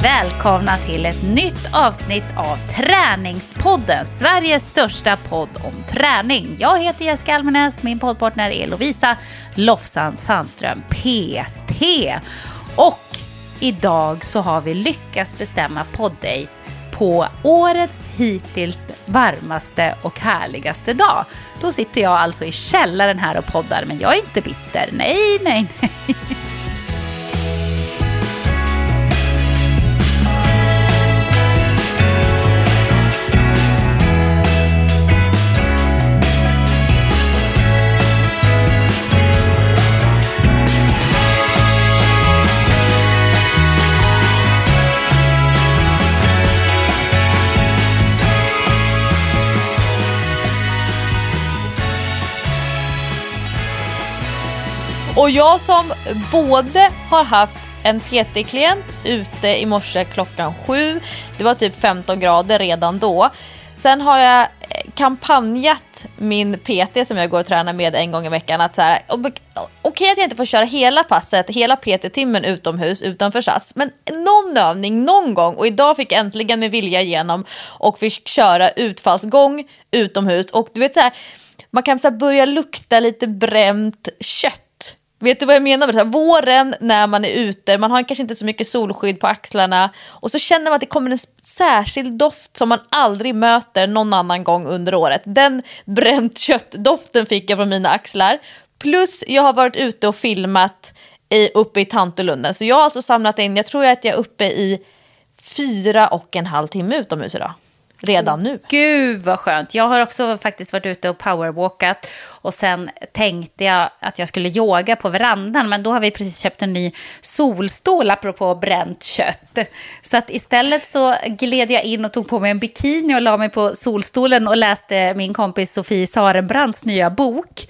välkomna till ett nytt avsnitt av Träningspodden, Sveriges största podd om träning. Jag heter Jessica Almenäs, min poddpartner är Lovisa Lofsan Sandström, PT. Och idag så har vi lyckats bestämma poddej på årets hittills varmaste och härligaste dag. Då sitter jag alltså i källaren här och poddar, men jag är inte bitter. Nej. Och jag som både har haft en PT-klient ute i morse klockan 7. Det var typ 15 grader redan då. Sen har jag kampanjat min PT som jag går och tränar med en gång i veckan. Att så här, okej att jag inte får köra hela passet, hela PT-timmen utomhus utanför sats. Men någon övning, någon gång. Och idag fick jag äntligen med vilja igenom och fick köra utfallsgång utomhus. Och du vet så här, man kan så här börja lukta lite bränt kött. Vet du vad jag menar med det här? Våren när man är ute, man har kanske inte så mycket solskydd på axlarna och så känner man att det kommer en särskild doft som man aldrig möter någon annan gång under året. Den bränt köttdoften fick jag från mina axlar. Plus jag har varit ute och filmat uppe i Tantolunden. Så jag har alltså samlat in, jag tror att jag är uppe i 4,5 timme utomhus idag. Redan nu. Gud vad skönt. Jag har också faktiskt varit ute och powerwalkat och sen tänkte jag att jag skulle yoga på verandan, men då har vi precis köpt en ny solstol apropå bränt kött. Så att istället så gled jag in och tog på mig en bikini och la mig på solstolen och läste min kompis Sofie Sarenbrandts nya bok.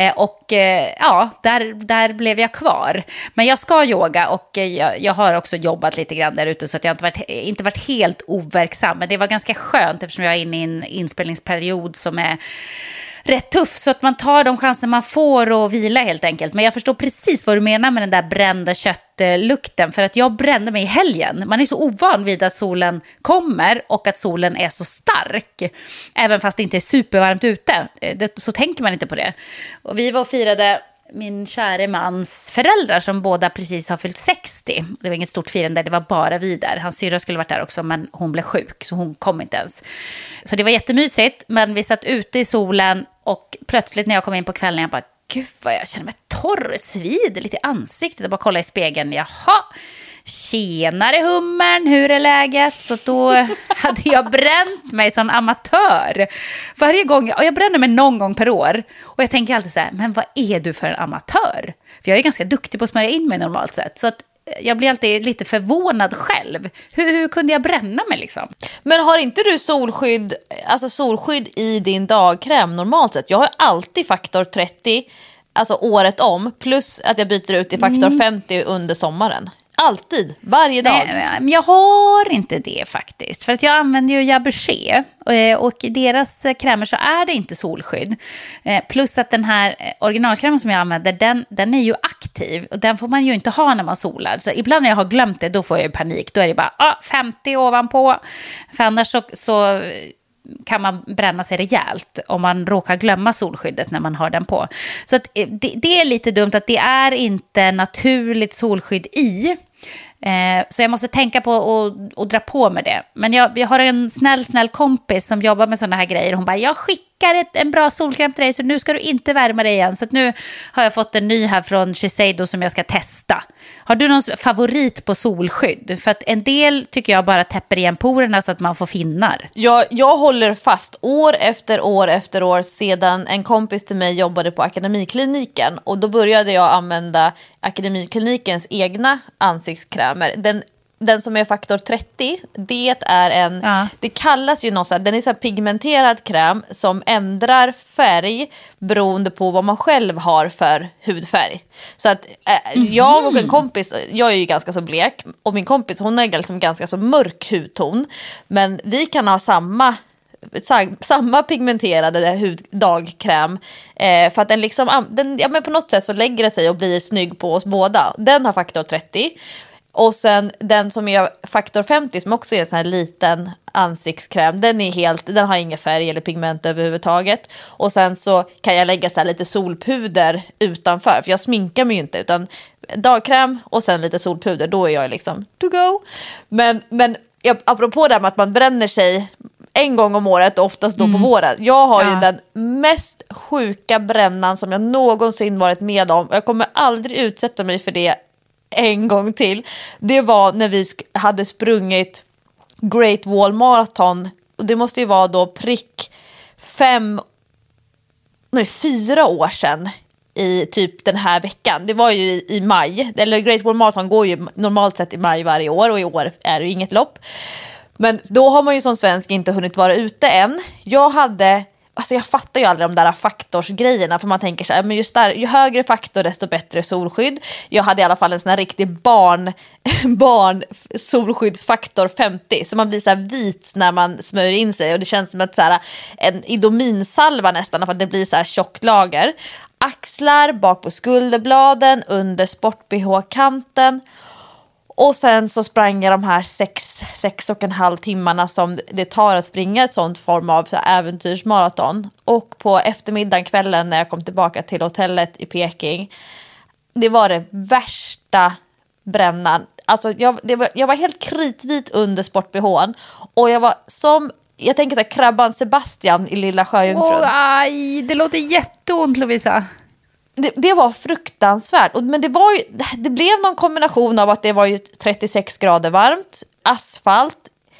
Där blev jag kvar. Men jag ska yoga och jag har också jobbat lite grann där ute så att jag inte varit helt overksam, men det var ganska skönt eftersom jag är inne i en inspelningsperiod som är rätt tuff, så att man tar de chanser man får och vila helt enkelt. Men jag förstår precis vad du menar med den där brända köttlukten, för att jag brände mig i helgen. Man är så ovan vid att solen kommer och att solen är så stark, även fast det inte är supervarmt ute. Så tänker man inte på det. Och vi var och firade min kära mans föräldrar som båda precis har fyllt 60. Det var inget stort firande, det var bara vi där. Hans syra skulle varit där också, men hon blev sjuk så hon kom inte ens. Så det var jättemysigt, men vi satt ute i solen och plötsligt när jag kom in på kvällen jag bara, gud vad jag känner mig torr, svider lite i ansiktet. Jag bara kollade i spegeln, jaha, tjenare hummern, hur är läget? Så då hade jag bränt mig som amatör. Varje gång, och jag bränner mig någon gång per år. Och jag tänker alltid så här, men vad är du för en amatör? För jag är ganska duktig på att smörja in mig normalt sett. Så att jag blir alltid lite förvånad själv. Hur kunde jag bränna mig liksom? Men har inte du solskydd i din dagkräm normalt sett? Jag har alltid faktor 30, alltså året om. Plus att jag byter ut i faktor 50 under sommaren. Alltid, varje dag. Nej, jag har inte det faktiskt. För att jag använder ju Jaberché. Och i deras krämer så är det inte solskydd. Plus att den här originalkrämen som jag använder, den är ju aktiv. Och den får man ju inte ha när man solar. Så ibland när jag har glömt det, då får jag ju panik. Då är det bara 50 ovanpå. För annars så kan man bränna sig rejält om man råkar glömma solskyddet när man har den på. Så att det är lite dumt att det är inte naturligt solskydd i. Så jag måste tänka på att dra på med det. Men jag har en snäll kompis som jobbar med sådana här grejer. Hon bara, jag skickar en bra solkräm till dig så nu ska du inte värma dig igen. Så att nu har jag fått en ny här från Shiseido som jag ska testa. Har du någon favorit på solskydd? För att en del tycker jag bara täpper igen porerna så att man får finnar. Jag håller fast år efter år sedan en kompis till mig jobbade på Akademikliniken. Och då började jag använda Akademiklinikens egna ansiktskrämer. Den som är faktor 30, det är det kallas ju något så här, den är så här pigmenterad kräm som ändrar färg beroende på vad man själv har för hudfärg. Så att jag och en kompis, jag är ju ganska så blek och min kompis hon är liksom ganska så mörk hudton, men vi kan ha samma pigmenterade dagkräm för att den liksom men på något sätt så lägger det sig och blir snygg på oss båda. Den har faktor 30. Och sen den som är faktor 50 som också är en sån här liten ansiktskräm. Den har ingen färg eller pigment överhuvudtaget. Och sen så kan jag lägga så här lite solpuder utanför. För jag sminkar mig ju inte, utan dagkräm och sen lite solpuder. Då är jag liksom to go. Men apropå det här med att man bränner sig en gång om året och oftast då på våren. Jag har ju den mest sjuka brännan som jag någonsin varit med om. Jag kommer aldrig utsätta mig för det en gång till. Det var när vi hade sprungit Great Wall Marathon. Och det måste ju vara då prick 4 år sedan i typ den här veckan. Det var ju i maj. Eller Great Wall Marathon går ju normalt sett i maj varje år. Och i år är det ju inget lopp. Men då har man ju som svensk inte hunnit vara ute än. Jag fattar ju aldrig de där faktorsgrejerna. För man tänker så här, men just där, ju högre faktor desto bättre solskydd. Jag hade i alla fall en sån här riktig barn solskyddsfaktor 50. Så man blir så här vit när man smörjer in sig. Och det känns som en idominsalva nästan. För att det blir så här tjockt lager. Axlar, bak på skulderbladen, under sport-BH-kanten. Och sen så sprang jag de här 6,5 timmarna som det tar att springa ett sånt form av äventyrsmaraton. Och på eftermiddagen, kvällen när jag kom tillbaka till hotellet i Peking. Det var det värsta brännan. Alltså jag var helt kritvit under sport-BH:n. Och jag var jag tänker så här, krabban Sebastian i Lilla Sjöjungfrun. Aj, det låter jätteont, Lovisa. Det var fruktansvärt. Men det blev någon kombination av att det var ju 36 grader varmt, asfalt,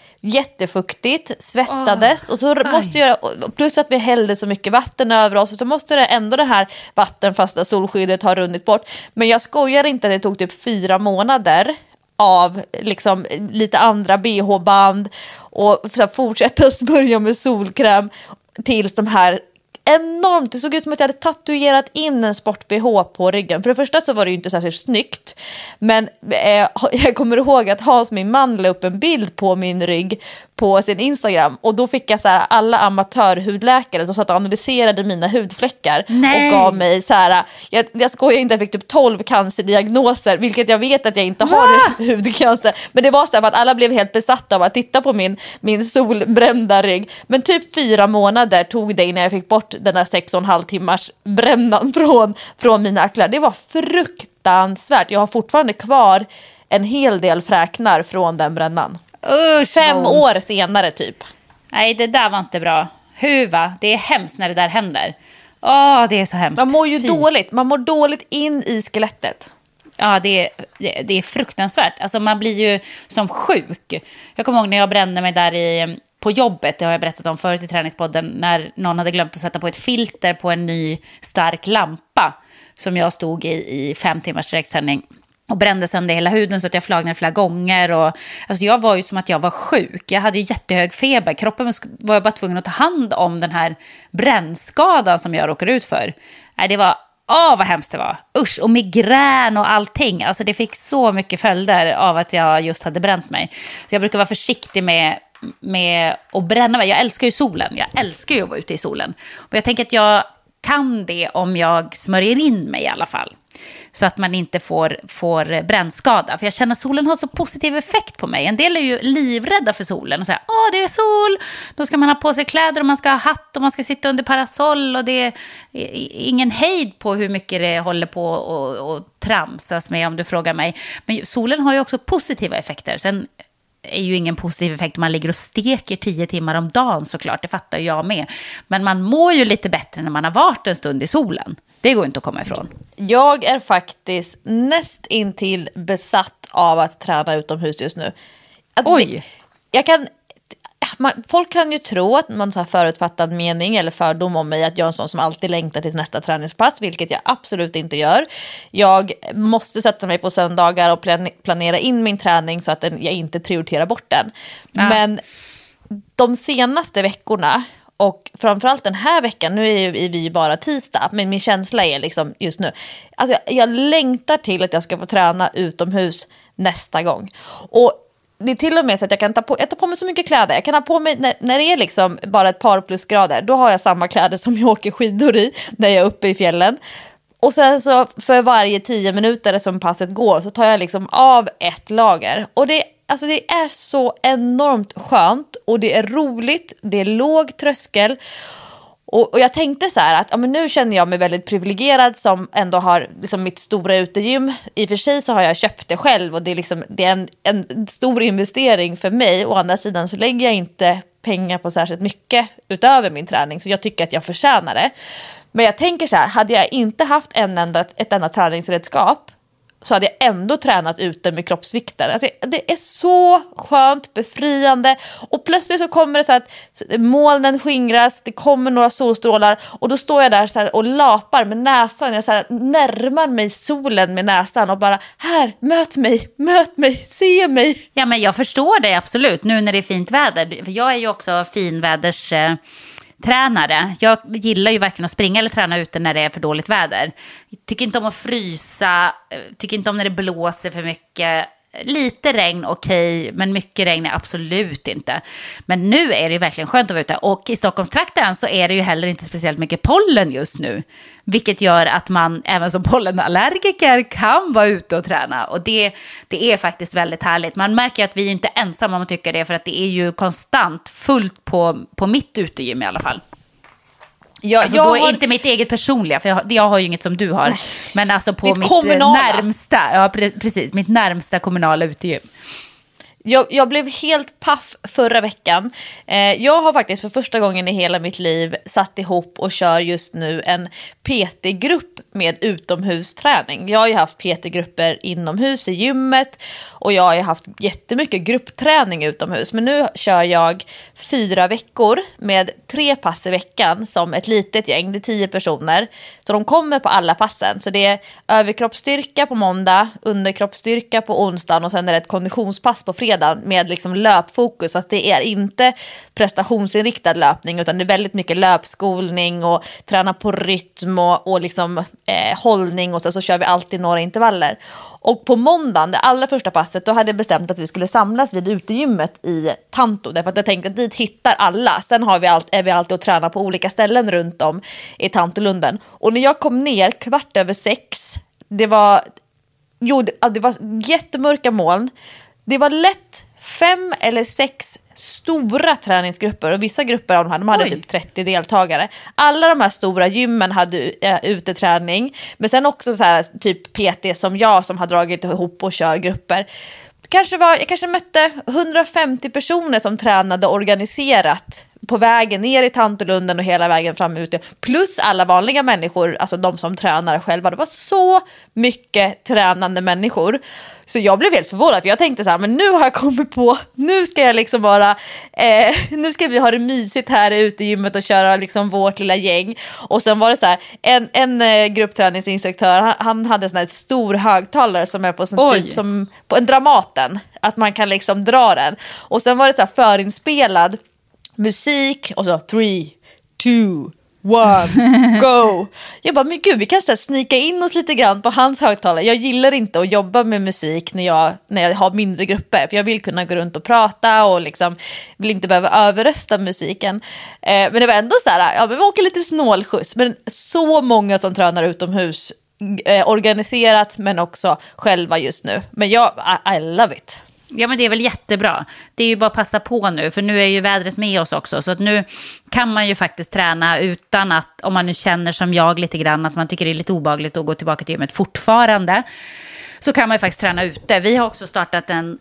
jättefuktigt, svettades och så måste plus att vi hällde så mycket vatten över oss och så måste det ändå det här vattenfasta solskyddet ha runnit bort. Men jag skojar inte att det tog typ 4 månader av liksom lite andra BH-band och fortsätta smörja med solkräm tills de här enormt, det såg ut som att jag hade tatuerat in en sport-BH på ryggen. För det första så var det ju inte särskilt snyggt. Men jag kommer ihåg att Hans, min man, la upp en bild på min rygg på sin Instagram. Och då fick jag så här, alla amatörhudläkare som satt och analyserade mina hudfläckar. Nej. Och gav mig så här, jag skojar inte, jag fick typ 12 cancerdiagnoser. Vilket jag vet att jag inte har hudcancer. Men det var så här för att alla blev helt besatta av att titta på min solbrända rygg. Men typ 4 månader tog det innan jag fick bort den här 6,5 timmars brännan från mina axlar. Det var fruktansvärt. Jag har fortfarande kvar en hel del fräknar från den brännan. 5 år senare typ. Nej, det där var inte bra. Huva, det är hemskt när det där händer. Det är så hemskt. Man mår ju dåligt. Man mår dåligt in i skelettet. Ja, det är fruktansvärt. Alltså man blir ju som sjuk. Jag kommer ihåg när jag brände mig där på jobbet, det har jag berättat om förut i träningspodden, när någon hade glömt att sätta på ett filter på en ny stark lampa som jag stod i 5 timmars direktsändning och brände sönder hela huden så att jag flagnade flera gånger. Och, alltså jag var ju som att jag var sjuk. Jag hade ju jättehög feber. Kroppen var jag bara tvungen att ta hand om den här brännskadan som jag råkade ut för. Nej, det var... vad hemskt det var. Usch, och migrän och allting. Alltså det fick så mycket följder av att jag just hade bränt mig. Så jag brukar vara försiktig med att bränna mig. Jag älskar ju solen. Jag älskar ju att vara ute i solen. Och jag tänker att jag kan det om jag smörjer in mig i alla fall. Så att man inte får brännskada. För jag känner att solen har så positiv effekt på mig. En del är ju livrädda för solen och säger, det är sol. Då ska man ha på sig kläder och man ska ha hatt och man ska sitta under parasoll. Och det är ingen hejd på hur mycket det håller på och tramsas med, om du frågar mig. Men solen har ju också positiva effekter. Sen är ju ingen positiv effekt om man ligger och steker 10 timmar om dagen, såklart. Det fattar jag med. Men man mår ju lite bättre när man har varit en stund i solen. Det går inte att komma ifrån. Jag är faktiskt näst intill besatt av att träna utomhus just nu. Oj! Folk kan ju tro att man har förutfattad mening eller fördom om mig, att jag är en sån som alltid längtar till nästa träningspass, vilket jag absolut inte gör. Jag måste sätta mig på söndagar och planera in min träning så att jag inte prioriterar bort den. Ja. Men de senaste veckorna, och framförallt den här veckan, nu är vi ju bara tisdag, men min känsla är liksom just nu, alltså jag längtar till att jag ska få träna utomhus nästa gång. Och det är till och med så att jag tar på mig så mycket kläder. Jag kan ha på mig, när det är liksom bara ett par plusgrader, då har jag samma kläder som jag åker skidor i när jag är uppe i fjällen. Och sen så för varje 10 minuter som passet går så tar jag liksom av ett lager. Och det är så enormt skönt och det är roligt, det är låg tröskel. Och jag tänkte så här att men nu känner jag mig väldigt privilegierad som ändå har liksom mitt stora utegym. I och för sig så har jag köpt det själv och det är en stor investering för mig. Å andra sidan så lägger jag inte pengar på särskilt mycket utöver min träning, så jag tycker att jag förtjänar det. Men jag tänker så här, hade jag inte haft ett enda träningsredskap så hade jag ändå tränat ute med kroppsvikter. Alltså, det är så skönt, befriande. Och plötsligt så kommer det så att molnen skingras, det kommer några solstrålar. Och då står jag där så här och lapar med näsan. Jag så här närmar mig solen med näsan och bara, här, möt mig, se mig. Ja, men jag förstår det absolut, nu när det är fint väder. För jag är ju också finväders... tränare. Jag gillar ju verkligen att springa eller träna ute när det är för dåligt väder. Jag tycker inte om att frysa, tycker inte om när det blåser för mycket. Lite regn okej, men mycket regn är absolut inte. Men nu är det ju verkligen skönt att vara ute. Och i Stockholmstrakten så är det ju heller inte speciellt mycket pollen just nu. Vilket gör att man även som pollenallergiker kan vara ute och träna. Och det är faktiskt väldigt härligt. Man märker att vi är inte ensamma om att tycka det. För att det är ju konstant fullt på mitt utegym i alla fall. Alltså då är inte mitt eget personliga, för jag har ju inget som du har. Nej. Men alltså på mitt närmsta, ja precis, mitt närmsta kommunala utegym. Jag blev helt paff förra veckan. Jag har faktiskt för första gången i hela mitt liv satt ihop och kör just nu en PT-grupp med utomhusträning. Jag har ju haft PT-grupper inomhus i gymmet och jag har ju haft jättemycket gruppträning utomhus. Men nu kör jag 4 veckor med 3 pass i veckan som ett litet gäng, det är 10 personer. Så de kommer på alla passen. Så det är överkroppsstyrka på måndag, underkroppsstyrka på onsdagen och sen är det ett konditionspass på fredag med liksom löpfokus, fast det är inte prestationsinriktad löpning utan det är väldigt mycket löpskolning och träna på rytm och liksom hållning och så kör vi alltid några intervaller. Och på måndagen, det allra första passet, då hade jag bestämt att vi skulle samlas vid utegymmet i Tanto, därför att jag tänkte att dit hittar alla. Sen är vi alltid och tränar på olika ställen runt om i Tantolunden. Och när jag kom ner 6:15, det var jättemörka moln. Det var lätt 5 eller 6 stora träningsgrupper och vissa grupper av de hade typ 30 deltagare. Alla de här stora gymmen hade uteträning, men sen också så här, typ PT som jag som har dragit ihop och kör grupper. Jag kanske mötte 150 personer som tränade organiserat på vägen ner i Tantolunden och hela vägen fram ute. Plus alla vanliga människor, alltså de som tränar själva. Det var så mycket tränande människor. Så jag blev helt förvånad, för jag tänkte så här, men nu har jag kommit på, nu ska jag liksom bara, nu ska vi ha det mysigt här ute i gymmet och köra liksom vårt lilla gäng. Och sen var det så här, en gruppträningsinstruktör, han hade en sån här stor högtalare som är på sån typ som på en Dramaten, att man kan liksom dra den. Och sen var det så här förinspelad musik och så 3, 2, 1, go. Jag bara, men gud, vi kan så här snika in oss lite grann på hans högtalare. Jag gillar inte att jobba med musik när jag har mindre grupper, för jag vill kunna gå runt och prata och liksom vill inte behöva överrösta musiken. Men det var ändå så här, ja, men vi åker lite snålskjuts, men så många som tränar utomhus organiserat men också själva just nu. Men I love it. Ja, men det är väl jättebra. Det är ju bara att passa på nu, för nu är ju vädret med oss också. Så att nu kan man ju faktiskt träna utan att, om man nu känner som jag lite grann, att man tycker det är lite obehagligt att gå tillbaka till gymmet fortfarande, så kan man ju faktiskt träna ute. Vi har också startat en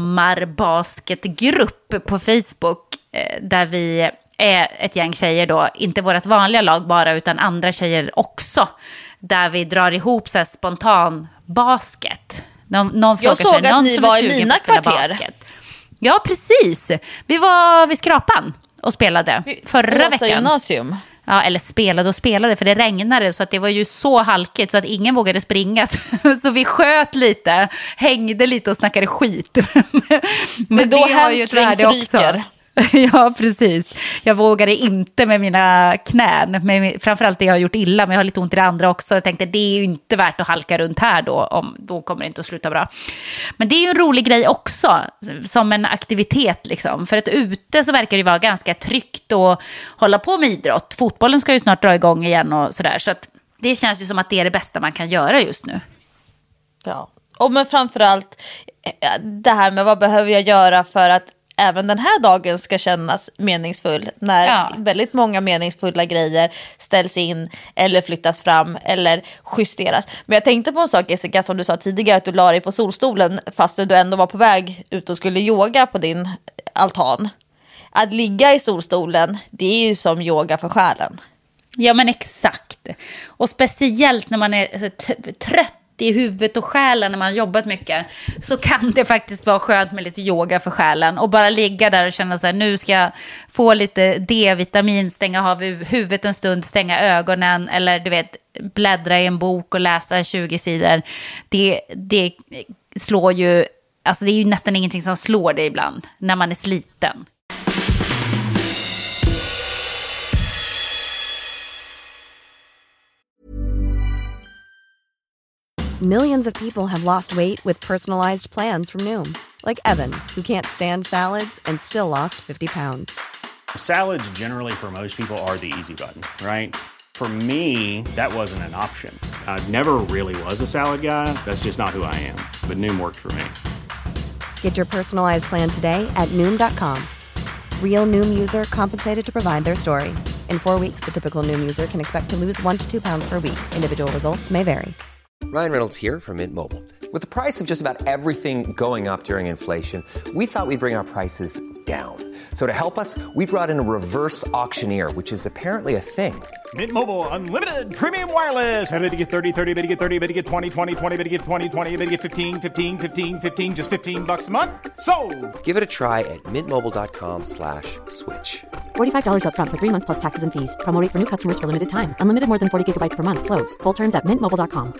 sommarbasketgrupp på Facebook där vi är ett gäng tjejer då, inte vårt vanliga lag bara, utan andra tjejer också, där vi drar ihop så här spontan basket. Någon jag såg att ni var i mina kvarter. Basket. Ja, precis. Vi var vid Skrapan och spelade förra veckan. Gymnasium. Ja, eller spelade, för det regnade så att det var ju så halkigt så att ingen vågade springa. Så vi sköt lite, hängde lite och snackade skit. Men det har ju ett värde också. Ja, precis. Jag vågade inte med mina knän, med framförallt det jag har gjort illa, men jag har lite ont i det andra också. Jag tänkte, det är ju inte värt att halka runt här då kommer det inte att sluta bra. Men det är ju en rolig grej också, som en aktivitet liksom. För att ute så verkar det vara ganska tryggt att hålla på med idrott. Fotbollen ska ju snart dra igång igen och sådär, så att Det känns ju som att det är det bästa man kan göra just nu. Ja, och men framförallt det här med vad behöver jag göra för att även den här dagen ska kännas meningsfull, när väldigt många meningsfulla grejer ställs in eller flyttas fram eller justeras. Men jag tänkte på en sak, Jessica, som du sa tidigare, att du la dig på solstolen fast du ändå var på väg ut och skulle yoga på din altan. Att ligga i solstolen, det är ju som yoga för själen. Ja, men exakt. Och speciellt när man är trött i huvudet och själen, när man har jobbat mycket, så kan det faktiskt vara skönt med lite yoga för själen. Och bara ligga där och känna så här, nu ska jag få lite D-vitamin, stänga av huvudet en stund, stänga ögonen, eller du vet, bläddra i en bok och läsa 20 sidor. Det slår ju, alltså det är ju nästan ingenting som slår det ibland när man är sliten. Millions of people have lost weight with personalized plans from Noom. Like Evan, who can't stand salads and still lost 50 pounds. Salads generally for most people are the easy button, right? For me, that wasn't an option. I never really was a salad guy. That's just not who I am. But Noom worked for me. Get your personalized plan today at Noom.com. Real Noom user compensated to provide their story. In 4 weeks, the typical Noom user can expect to lose 1 to 2 pounds per week. Individual results may vary. Ryan Reynolds here from Mint Mobile. With the price of just about everything going up during inflation, we thought we'd bring our prices down. So to help us, we brought in a reverse auctioneer, which is apparently a thing. Mint Mobile Unlimited Premium Wireless. How to get 30, 30, bit to get 30, bit to get 20, 20, 20, bit to get 20, 20, bit to get 15, 15, 15, 15, just $15 a month? Sold! Give it a try at mintmobile.com/switch. $45 up front for 3 months plus taxes and fees. Promo rate for new customers for limited time. Unlimited more than 40 gigabytes per month. Slows full terms at mintmobile.com.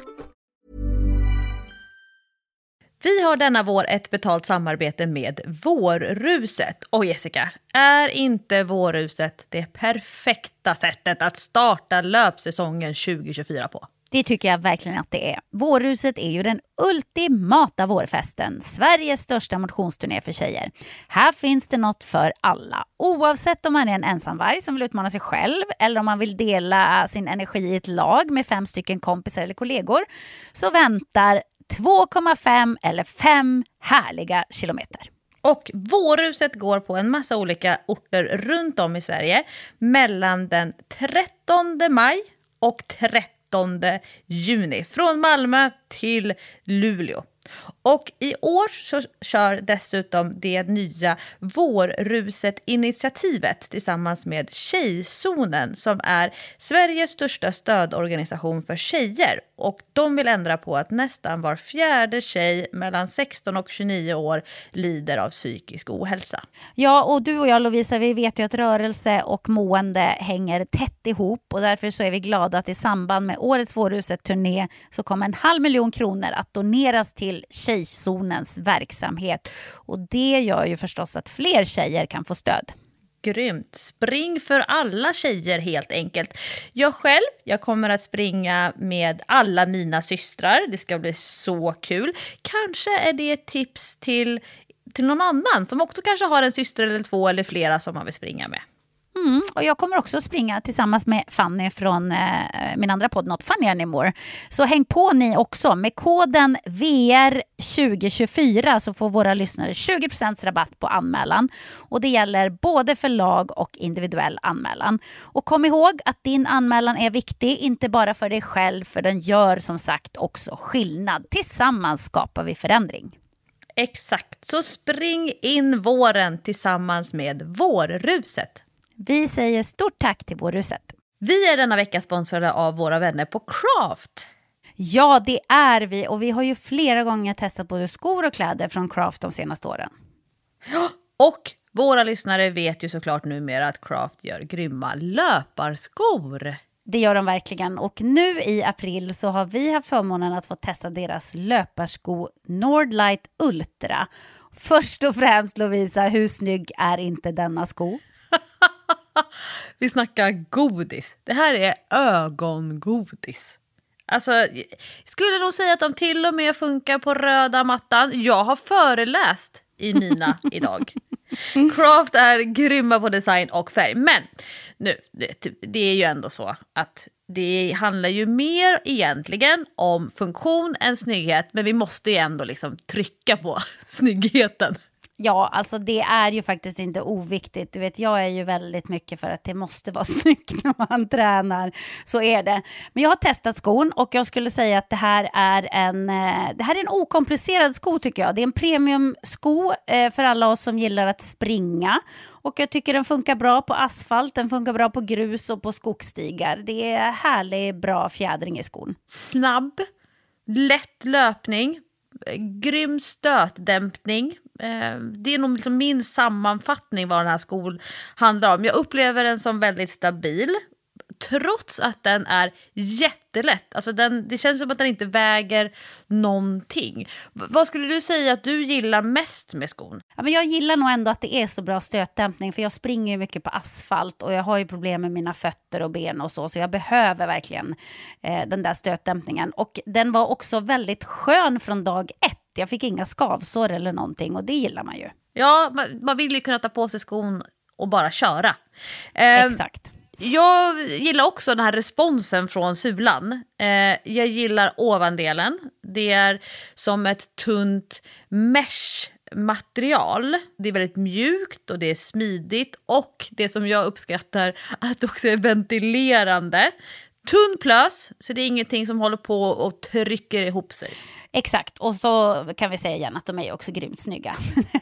Vi har denna vår ett betalt samarbete med Vårruset. Och Jessica, är inte Vårruset det perfekta sättet att starta löpsäsongen 2024 på? Det tycker jag verkligen att det är. Vårruset är ju den ultimata vårfesten. Sveriges största motionsturné för tjejer. Här finns det något för alla. Oavsett om man är en ensamvarg som vill utmana sig själv, eller om man vill dela sin energi i ett lag med 5 stycken kompisar eller kollegor, så väntar 2,5 eller 5 härliga kilometer. Och Vårruset går på en massa olika orter runt om i Sverige mellan den 13 maj och 13 juni. Från Malmö till Luleå. Och i år så kör dessutom det nya Vårruset-initiativet tillsammans med Tjejzonen, som är Sveriges största stödorganisation för tjejer. Och de vill ändra på att nästan var 4:e tjej mellan 16 och 29 år lider av psykisk ohälsa. Ja, och du och jag, Lovisa, vi vet ju att rörelse och mående hänger tätt ihop, och därför så är vi glada att i samband med årets Vårruset-turné så kommer 500 000 kronor att doneras till Tjejzonens verksamhet. Och det gör ju förstås att fler tjejer kan få stöd. Grymt. Spring för alla tjejer helt enkelt. Jag kommer att springa med alla mina systrar. Det ska bli så kul. Kanske är det ett tips till någon annan som också kanske har en syster eller 2 eller flera som man vill springa med. Och jag kommer också springa tillsammans med Fanny från min andra podd Not Funny Anymore. Så häng på ni också. Med koden VR2024 så får våra lyssnare 20% rabatt på anmälan. Och det gäller både för lag och individuell anmälan. Och kom ihåg att din anmälan är viktig, inte bara för dig själv, för den gör som sagt också skillnad. Tillsammans skapar vi förändring. Exakt, så spring in våren tillsammans med Vårruset. Vi säger stort tack till Vårruset. Vi är denna vecka sponsrade av våra vänner på Craft. Ja, det är vi. Och vi har ju flera gånger testat både skor och kläder från Craft de senaste åren. Och våra lyssnare vet ju såklart numera att Craft gör grymma löparskor. Det gör de verkligen. Och nu i april så har vi haft förmånen att få testa deras löparsko Nordlight Ultra. Först och främst, Lovisa, hur snygg är inte denna sko? Vi snackar godis. Det här är ögongodis. Alltså, jag skulle nog säga att de till och med funkar på röda mattan. Jag har föreläst i Nina idag. Craft är grymma på design och färg. Men nu, det är ju ändå så att det handlar ju mer egentligen om funktion än snygghet, men vi måste ju ändå liksom trycka på snyggheten. Ja, alltså det är ju faktiskt inte oviktigt. Du vet, jag är ju väldigt mycket för att det måste vara snyggt när man tränar. Så är det. Men jag har testat skon och jag skulle säga att det här är en okomplicerad sko tycker jag. Det är en premiumsko för alla oss som gillar att springa. Och jag tycker den funkar bra på asfalt, den funkar bra på grus och på skogsstigar. Det är härlig, bra fjädring i skon. Snabb, lätt löpning, grym stötdämpning. Det är nog liksom min sammanfattning vad den här skon handlar om. Jag upplever den som väldigt stabil trots att den är jättelätt. Alltså det känns som att den inte väger någonting. Vad skulle du säga att du gillar mest med skon? Ja, men jag gillar nog ändå att det är så bra stötdämpning, för jag springer ju mycket på asfalt och jag har ju problem med mina fötter och ben och så jag behöver verkligen den där stötdämpningen. Och den var också väldigt skön från dag 1. Jag fick inga skavsår eller någonting och det gillar man ju. Ja, man vill ju kunna ta på sig skon och bara köra. Exakt. Jag gillar också den här responsen från sulan. Jag gillar ovandelen. Det är som ett tunt mesh-material. Det är väldigt mjukt och det är smidigt. Och det som jag uppskattar att det också är ventilerande. Tunn plös, så det är ingenting som håller på och trycker ihop sig. Exakt, och så kan vi säga igen att de är också grymt snygga.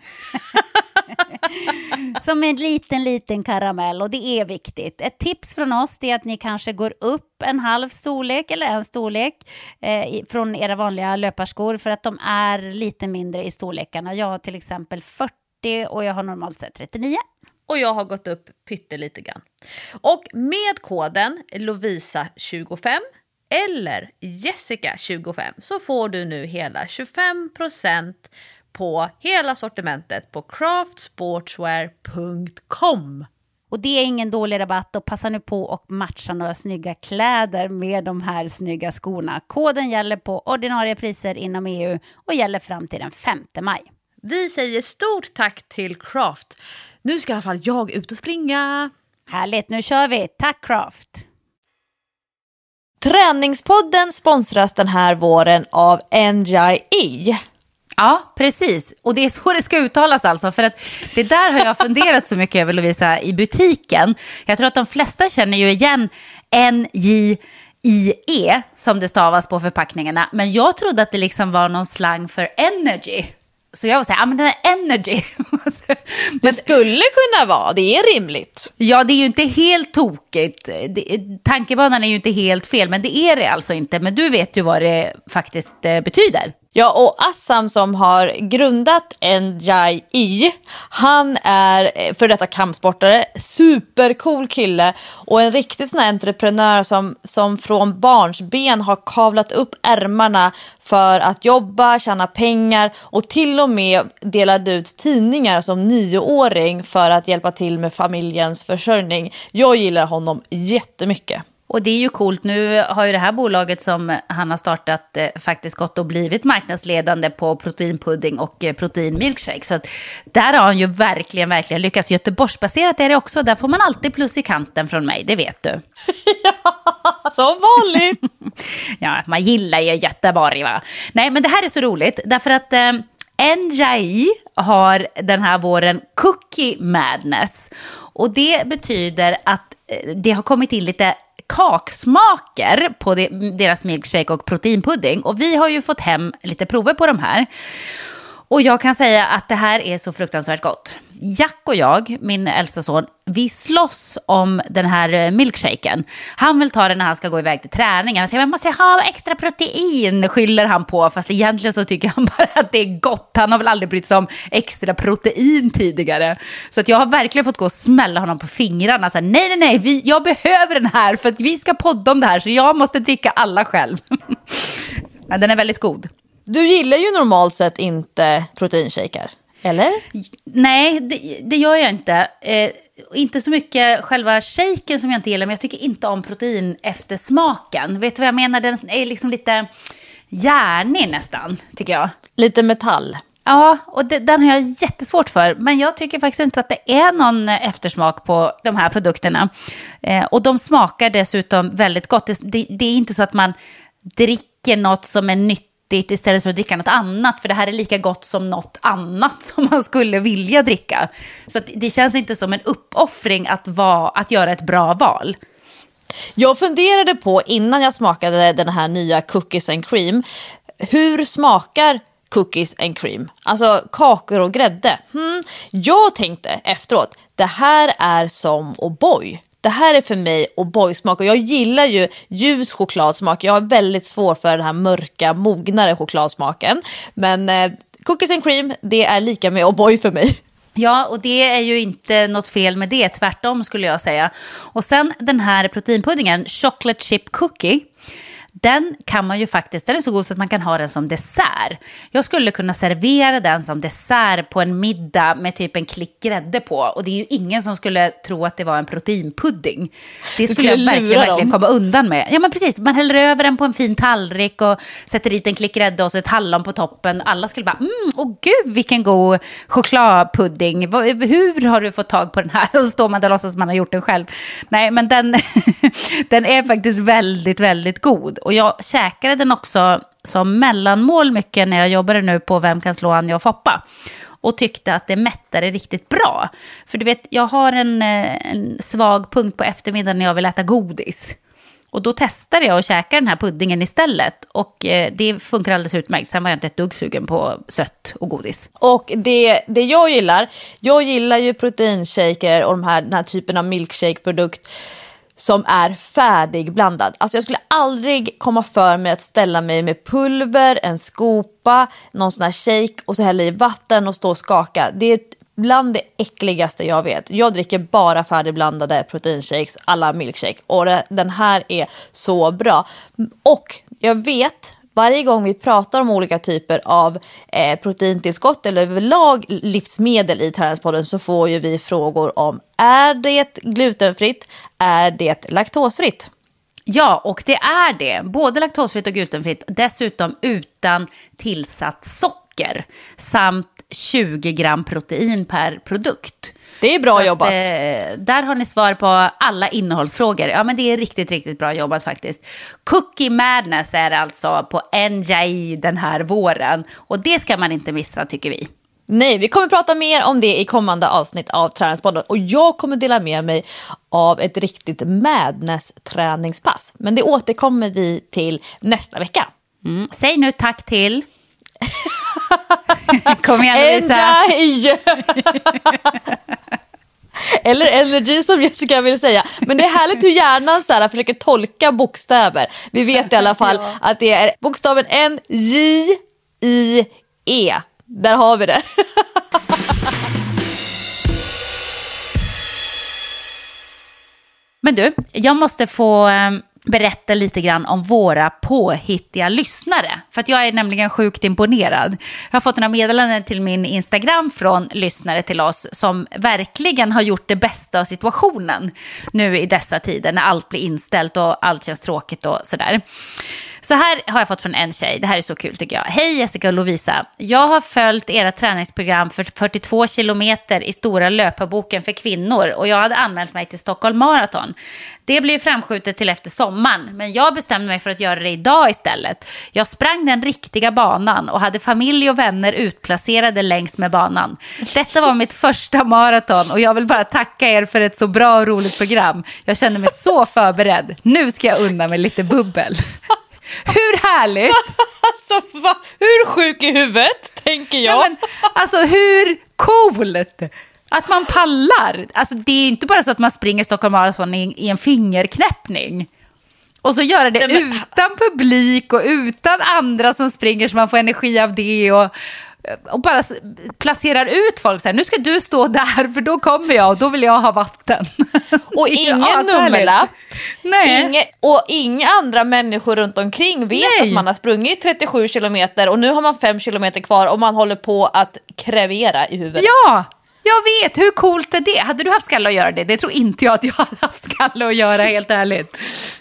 Som en liten karamell, och det är viktigt. Ett tips från oss är att ni kanske går upp en halv storlek eller en storlek från era vanliga löparskor, för att de är lite mindre i storlekarna. Jag har till exempel 40 och jag har normalt sett 39. Och jag har gått upp pyttelite grann. Och med koden Lovisa25 eller Jessica25 så får du nu hela 25% på hela sortimentet på craftsportswear.com. Och det är ingen dålig rabatt, och passa nu på och matcha några snygga kläder med de här snygga skorna. Koden gäller på ordinarie priser inom EU och gäller fram till den 5 maj. Vi säger stort tack till Craft. Nu ska i alla fall jag ut och springa. Härligt, nu kör vi. Tack Craft! Träningspodden sponsras den här våren av NJE. Ja, precis. Och det är så det ska uttalas alltså. För att det där har jag funderat så mycket över, Lovisa, i butiken. Jag tror att de flesta känner ju igen NJIE som det stavas på förpackningarna. Men jag trodde att det liksom var någon slang för energy. Så jag var så här, men den är energy. Det skulle kunna vara, det är rimligt. Ja, det är ju inte helt tokigt. Tankebanan är ju inte helt fel, men det är det alltså inte. Men du vet ju vad det faktiskt betyder. Ja, och Assam som har grundat NJE, han är för detta kampsportare, supercool kille och en riktigt sån här entreprenör som från barnsben har kavlat upp ärmarna för att jobba, tjäna pengar och till och med delade ut tidningar som 9-åring för att hjälpa till med familjens försörjning. Jag gillar honom jättemycket. Och det är ju coolt. Nu har ju det här bolaget som han har startat faktiskt gått och blivit marknadsledande på proteinpudding och proteinmilkshake. Så att där har han ju verkligen lyckats. Göteborgsbaserat är det också. Där får man alltid plus i kanten från mig, det vet du. Ja, som vanligt. Ja, man gillar ju Göteborg, va? Nej, men det här är så roligt. Därför att NJE har den här våren Cookie Madness. Och det betyder att det har kommit in lite kaksmaker på deras milkshake och proteinpudding. Och vi har ju fått hem lite prover på de här. Och jag kan säga att det här är så fruktansvärt gott. Jack och jag, min äldsta son, vi slåss om den här milkshaken. Han vill ta den när han ska gå iväg till träningen. Han säger, jag måste ha extra protein, skyller han på. Fast egentligen så tycker han bara att det är gott. Han har väl aldrig brytt sig om extra protein tidigare. Så att jag har verkligen fått gå och smälla honom på fingrarna. Så här, nej, jag behöver den här för att vi ska podda om det här. Så jag måste dricka alla själv. Ja, den är väldigt god. Du gillar ju normalt sett inte proteinshaker, eller? Nej, det gör jag inte. Inte så mycket själva shaken som jag inte gillar, men jag tycker inte om protein efter smaken. Vet du vad jag menar? Den är liksom lite järnig nästan, tycker jag. Lite metall. Ja, och den har jag jättesvårt för. Men jag tycker faktiskt inte att det är någon eftersmak på de här produkterna. Och de smakar dessutom väldigt gott. Det är inte så att man dricker något som är nyttigt istället för att dricka något annat. För det här är lika gott som något annat som man skulle vilja dricka. Så att det känns inte som en uppoffring att göra ett bra val. Jag funderade på innan jag smakade den här nya cookies and cream. Hur smakar cookies and cream? Alltså kakor och grädde. Jag tänkte efteråt, det här är som O'boy. Det här är för mig O'boy-smak och jag gillar ju ljus chokladsmak. Jag har väldigt svårt för den här mörka, mognare chokladsmaken. Men cookies and cream, det är lika med O'boy för mig. Ja, och det är ju inte något fel med det, tvärtom skulle jag säga. Och sen den här proteinpuddingen, chocolate chip cookie, den kan man ju faktiskt, den är så god så att man kan ha den som dessert. Jag skulle kunna servera den som dessert på en middag med typ en klick grädde på. Och det är ju ingen som skulle tro att det var en proteinpudding. Det skulle jag verkligen komma undan med. Ja men precis, man häller över den på en fin tallrik och sätter dit en klick grädde och så ett hallon på toppen. Alla skulle bara, åh gud vilken god chokladpudding. Hur har du fått tag på den här? Och så står man där och låtsas som man har gjort den själv. Nej men den är faktiskt väldigt, väldigt god. Och jag käkade den också som mellanmål mycket när jag jobbade nu på Vem kan slå Anja och Foppa. Och tyckte att det mättade riktigt bra. För du vet, jag har en svag punkt på eftermiddagen när jag vill äta godis. Och då testade jag att käka den här puddingen istället. Och det funkar alldeles utmärkt. Sen var jag inte ett dugg sugen på sött och godis. Och det jag gillar ju proteinshaker och den här typen av milkshake-produkt som är färdigblandad. Alltså jag skulle aldrig komma för mig att ställa mig med pulver, en skopa, någon sån här shake och så hälla i vatten och stå och skaka. Det är bland det äckligaste jag vet. Jag dricker bara färdigblandade proteinshakes, alla milkshake. Och den här är så bra. Och jag vet, varje gång vi pratar om olika typer av proteintillskott eller överlag livsmedel i Träningspodden så får ju vi frågor om, är det glutenfritt? Är det laktosfritt? Ja, och det är det. Både laktosfritt och glutenfritt. Dessutom utan tillsatt socker. Samt 20 gram protein per produkt. Det är bra jobbat. Där har ni svar på alla innehållsfrågor. Ja, men det är riktigt, riktigt bra jobbat faktiskt. Cookie Madness är alltså på NJI den här våren. Och det ska man inte missa, tycker vi. Nej, vi kommer prata mer om det i kommande avsnitt av Träningspodden. Och jag kommer dela med mig av ett riktigt Madness-träningspass. Men det återkommer vi till nästa vecka. Säg nu tack till... Kom igen, Lisa. Eller energy som Jessica vill säga. Men det är härligt hur hjärnan så här försöker tolka bokstäver. Vi vet i alla fall att det är bokstaven N-J-I-E. Där har vi det. Men du, jag måste få berätta lite grann om våra påhittiga lyssnare. För att jag är nämligen sjukt imponerad. Jag har fått några meddelanden till min Instagram från lyssnare till oss som verkligen har gjort det bästa av situationen nu i dessa tider när allt blir inställt och allt känns tråkigt och sådär. Så här har jag fått från en tjej. Det här är så kul tycker jag. Hej Jessica och Lovisa. Jag har följt era träningsprogram för 42 kilometer i stora löparboken för kvinnor. Och jag hade anmält mig till Stockholm Marathon. Det blev framskjutet till efter sommaren. Men jag bestämde mig för att göra det idag istället. Jag sprang den riktiga banan och hade familj och vänner utplacerade längs med banan. Detta var mitt första maraton. Och jag vill bara tacka er för ett så bra och roligt program. Jag känner mig så förberedd. Nu ska jag unna mig lite bubbel. Hur härligt? Alltså, hur sjuk i huvudet, tänker jag. Nej, men, alltså, hur coolt att man pallar. Alltså, det är inte bara så att man springer Stockholm Marathon i en fingerknäppning. Och så göra det utan publik och utan andra som springer så man får energi av det och bara placerar ut folk så här, nu ska du stå där för då kommer jag och då vill jag ha vatten. Och ingen nummerlapp. Nej. Och inga andra människor runt omkring vet att man har sprungit 37 kilometer och nu har man 5 kilometer kvar och man håller på att krevera i huvudet. Ja, jag vet. Hur coolt är det? Hade du haft skalle att göra det? Det tror inte jag att jag hade haft skalle att göra, helt ärligt.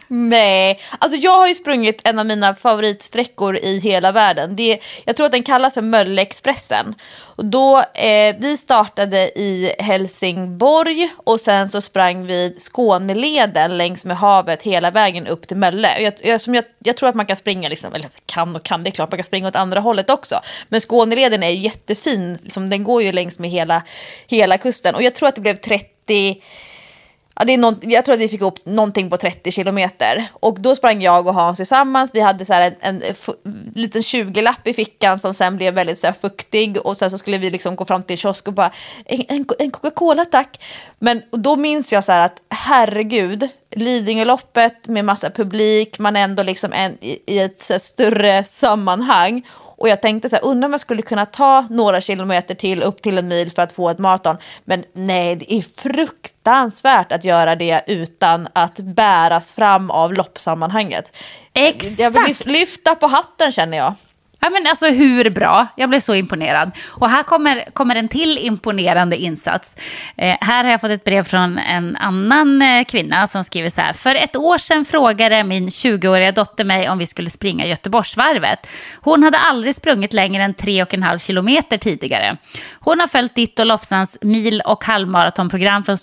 Nej, alltså jag har ju sprungit en av mina favoritsträckor i hela världen. Jag tror att den kallas för Mölleexpressen. Och då, vi startade i Helsingborg och sen så sprang vi Skåneleden längs med havet hela vägen upp till Mölle. Jag tror att man kan springa, liksom, eller kan, det är klart man kan springa åt andra hållet också. Men Skåneleden är ju jättefin, liksom, den går ju längs med hela kusten. Och jag tror att det blev 30... Ja, jag tror att vi fick upp någonting på 30 kilometer. Och då sprang jag och Hans tillsammans. Vi hade så här en liten 20-lapp i fickan som sen blev väldigt så här fuktig. Och sen så skulle vi liksom gå fram till kiosk och bara, en Coca-Cola tack. Men då minns jag så här att herregud, Lidingöloppet med massa publik. Man är ändå liksom i ett så här större sammanhang. Och jag tänkte så här, undrar om jag skulle kunna ta några kilometer till upp till en mil för att få ett maraton. Men nej, det är fruktansvärt att göra det utan att bäras fram av loppsammanhanget. Exakt. Jag vill lyfta på hatten, känner jag. Ja, men alltså hur bra? Jag blev så imponerad. Och här kommer en till imponerande insats. Här har jag fått ett brev från en annan kvinna som skriver så här. För ett år sedan frågade min 20-åriga dotter mig om vi skulle springa Göteborgsvarvet. Hon hade aldrig sprungit längre än 3,5 kilometer tidigare. Hon har följt ditt och Lofsans mil- och halvmaratonprogram från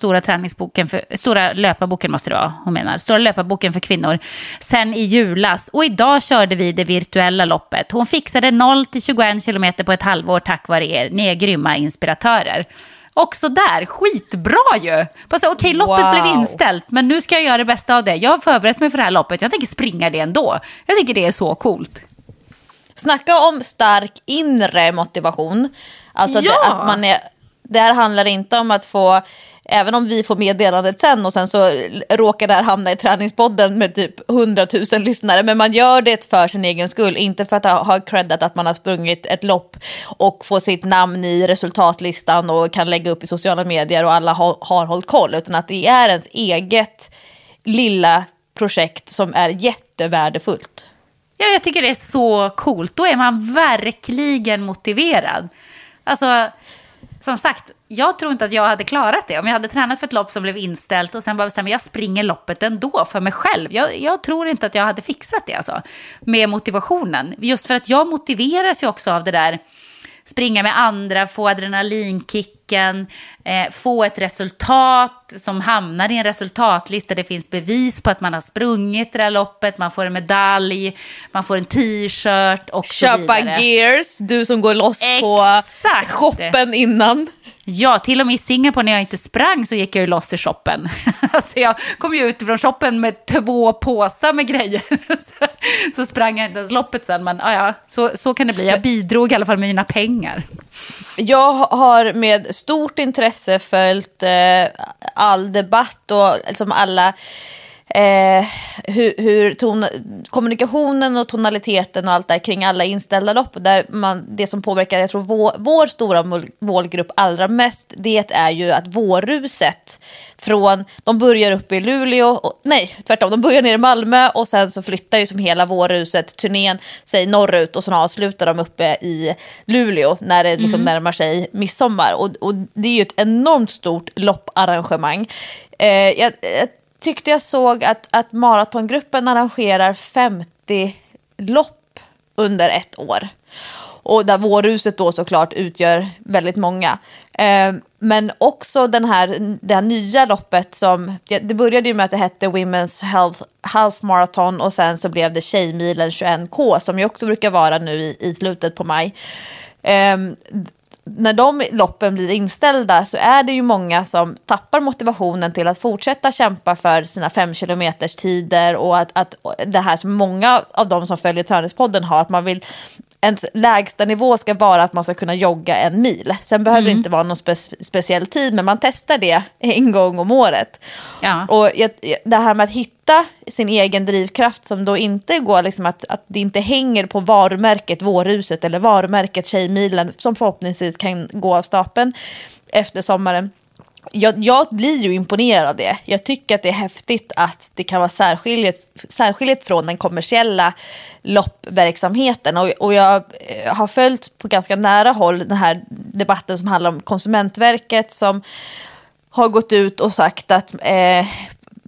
Stora löparboken måste det vara, hon menar. Stora löparboken för kvinnor sen i julas. Och idag körde vi det virtuella loppet. Hon fixade 0-21 kilometer på ett halvår tack vare er. Ni är grymma inspiratörer. Också där, skitbra ju. Okej, loppet blev inställt, men nu ska jag göra det bästa av det. Jag har förberett mig för det här loppet. Jag tänker springa det ändå. Jag tycker det är så coolt. Snacka om stark inre motivation. Alltså att man är... Det här handlar inte om att få, även om vi får meddelandet sen och sen så råkar det här hamna i träningspodden med typ 100 000 lyssnare, men man gör det för sin egen skull, inte för att ha creddat att man har sprungit ett lopp och få sitt namn i resultatlistan och kan lägga upp i sociala medier och alla har hållit koll, utan att det är ens eget lilla projekt som är jättevärdefullt. Ja, jag tycker det är så coolt. Då är man verkligen motiverad. Alltså... Som sagt, jag tror inte att jag hade klarat det. Om jag hade tränat för ett lopp som blev inställt och sen bara bestämde jag springer loppet ändå för mig själv. Jag tror inte att jag hade fixat det alltså, med motivationen. Just för att jag motiveras ju också av det där. Springa med andra, få adrenalinkicken, få ett resultat som hamnar i en resultatlista. Det finns bevis på att man har sprungit det där loppet. Man får en medalj, man får en t-shirt och så vidare. Köpa gears, du som går loss på shoppen innan. Ja, till och med i Singapore när jag inte sprang så gick jag ju loss i shoppen. Alltså jag kom ju ut från shoppen med 2 påsar med grejer. Så sprang jag inte ens loppet sen. Men ja, så kan det bli. Jag bidrog i alla fall med mina pengar. Jag har med stort intresse följt all debatt och liksom alla... hur kommunikationen och tonaliteten och allt där kring alla inställda lopp där det som påverkar, jag tror vår stora målgrupp allra mest, det är ju att vårruset de börjar uppe i Luleå de börjar ner i Malmö och sen så flyttar ju som hela vårruset turnén sig norrut och så avslutar de uppe i Luleå när det liksom närmar sig midsommar och det är ju ett enormt stort lopparrangemang. Jag tyckte jag såg att maratongruppen arrangerar 50 lopp under ett år. Och där vårhuset då såklart utgör väldigt många. Men också det här nya loppet som... Det började ju med att det hette Women's Half Marathon och sen så blev det Tjejmilen 21K som ju också brukar vara nu i slutet på maj. När de loppen blir inställda så är det ju många som tappar motivationen till att fortsätta kämpa för sina 5 kilometers tider och att det här som många av dem som följer Träningspodden har, att man vill ens lägsta nivå ska vara att man ska kunna jogga 1 mil. Sen behöver det inte vara någon speciell tid, men man testar det en gång om året. Ja. Och det här med att hitta sin egen drivkraft som då inte går liksom att det inte hänger på varumärket Vårhuset eller varumärket Tjejmilen som förhoppningsvis kan gå av stapeln efter sommaren. Jag blir ju imponerad av det. Jag tycker att det är häftigt att det kan vara särskilt från den kommersiella loppverksamheten. Och jag har följt på ganska nära håll den här debatten som handlar om Konsumentverket som har gått ut och sagt att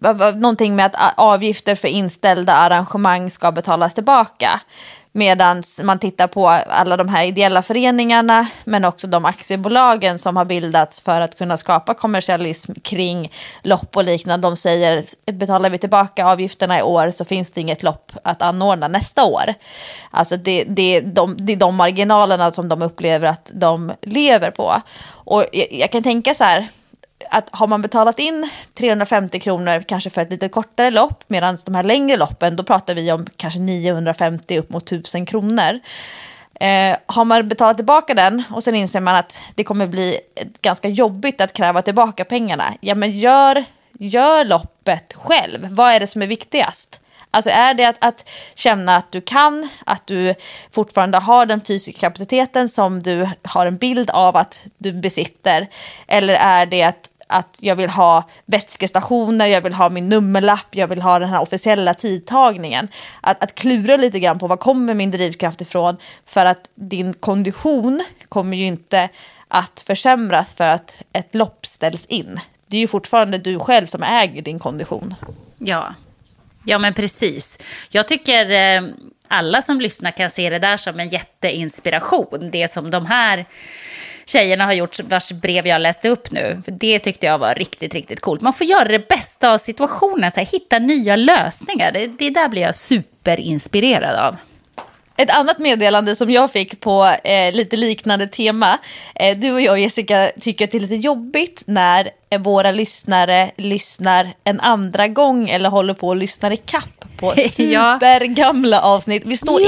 någonting med att avgifter för inställda arrangemang ska betalas tillbaka. Medan man tittar på alla de här ideella föreningarna, men också de aktiebolagen som har bildats för att kunna skapa kommersialism kring lopp och liknande. De säger, betalar vi tillbaka avgifterna i år så finns det inget lopp att anordna nästa år. Alltså det är de marginalerna som de upplever att de lever på. Och jag kan tänka så här, att har man betalat in 350 kronor kanske för ett lite kortare lopp, medan de här längre loppen, då pratar vi om kanske 950 upp mot 1000 kronor. Har man betalat tillbaka den och sen inser man att det kommer bli ganska jobbigt att kräva tillbaka pengarna. Ja, men gör loppet själv. Vad är det som är viktigast? Alltså är det att känna att du kan, att du fortfarande har den fysiska kapaciteten som du har en bild av att du besitter? Eller är det att jag vill ha vätskestationer, jag vill ha min nummerlapp, jag vill ha den här officiella tidtagningen? Att klura lite grann på vad kommer min drivkraft ifrån, för att din kondition kommer ju inte att försämras för att ett lopp ställs in. Det är ju fortfarande du själv som äger din kondition. Ja, men precis. Jag tycker alla som lyssnar kan se det där som en jätteinspiration. Det som de här tjejerna har gjort, vars brev jag läste upp nu. För det tyckte jag var riktigt, riktigt coolt. Man får göra det bästa av situationen, så här, hitta nya lösningar. Det där blir jag superinspirerad av. Ett annat meddelande som jag fick på lite liknande tema. Du och jag, Jessica, tycker att det är lite jobbigt när våra lyssnare lyssnar en andra gång eller håller på och lyssnar i kapp på supergamla avsnitt.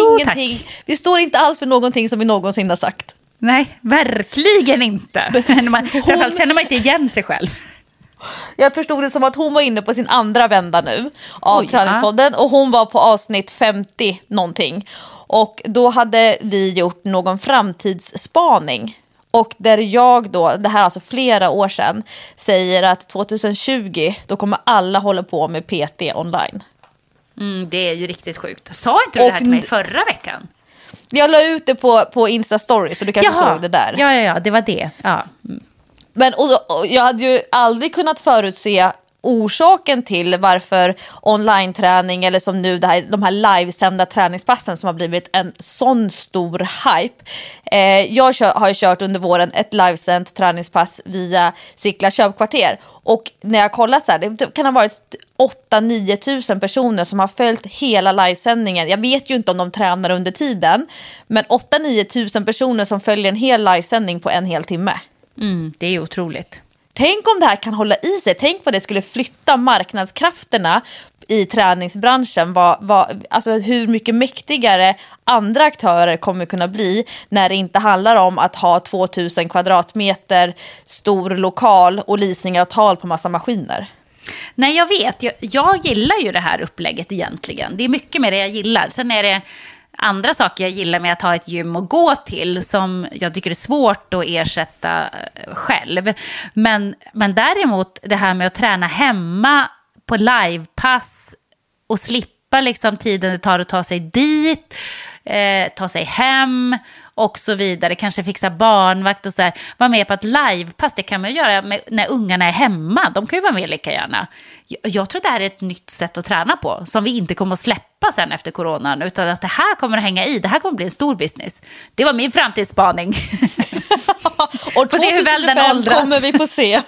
Vi står inte alls för någonting som vi någonsin har sagt. Nej, verkligen inte. Framförallt känner man inte igen sig själv. Jag förstod det som att hon var inne på sin andra vända nu av Träningspodden, och hon var på avsnitt 50 någonting. Och då hade vi gjort någon framtidsspaning. Och där jag då, det här är alltså flera år sedan, säger att 2020 då kommer alla hålla på med PT online. Det är ju riktigt sjukt. Sa inte du det här till mig förra veckan? Jag la ut det på Insta-story, så du kanske såg det där. Ja, det var det. Ja. Men och jag hade ju aldrig kunnat förutse orsaken till varför online-träning, eller som nu de här livesända träningspassen som har blivit en sån stor hype. Jag har ju kört under våren ett livesänt träningspass via Sickla köpkvarter, och när jag kollat så här, det kan ha varit 8-9 tusen personer som har följt hela livesändningen. Jag vet ju inte om de tränar under tiden, men 8-9 tusen personer som följer en hel livesändning på en hel timme. Det är otroligt. Tänk om det här kan hålla i sig. Tänk vad det skulle flytta marknadskrafterna i träningsbranschen. Alltså hur mycket mäktigare andra aktörer kommer kunna bli när det inte handlar om att ha 2000 kvadratmeter stor lokal och leasingavtal på massa maskiner. Nej, jag vet. Jag gillar ju det här upplägget egentligen. Det är mycket mer det jag gillar. Sen är det andra saker jag gillar med att ha ett gym att gå till som jag tycker är svårt att ersätta själv. Men däremot det här med att träna hemma på livepass och slippa liksom tiden det tar att ta sig dit, ta sig hem och så vidare, kanske fixa barnvakt och så här. Vara med på ett livepass, det kan man ju göra när ungarna är hemma. De kan ju vara med lika gärna. Jag tror det här är ett nytt sätt att träna på som vi inte kommer att släppa sen efter coronan, utan att det här kommer att hänga i. Det här kommer att bli en stor business. Det var min framtidsspaning. Och 2025 kommer vi få se.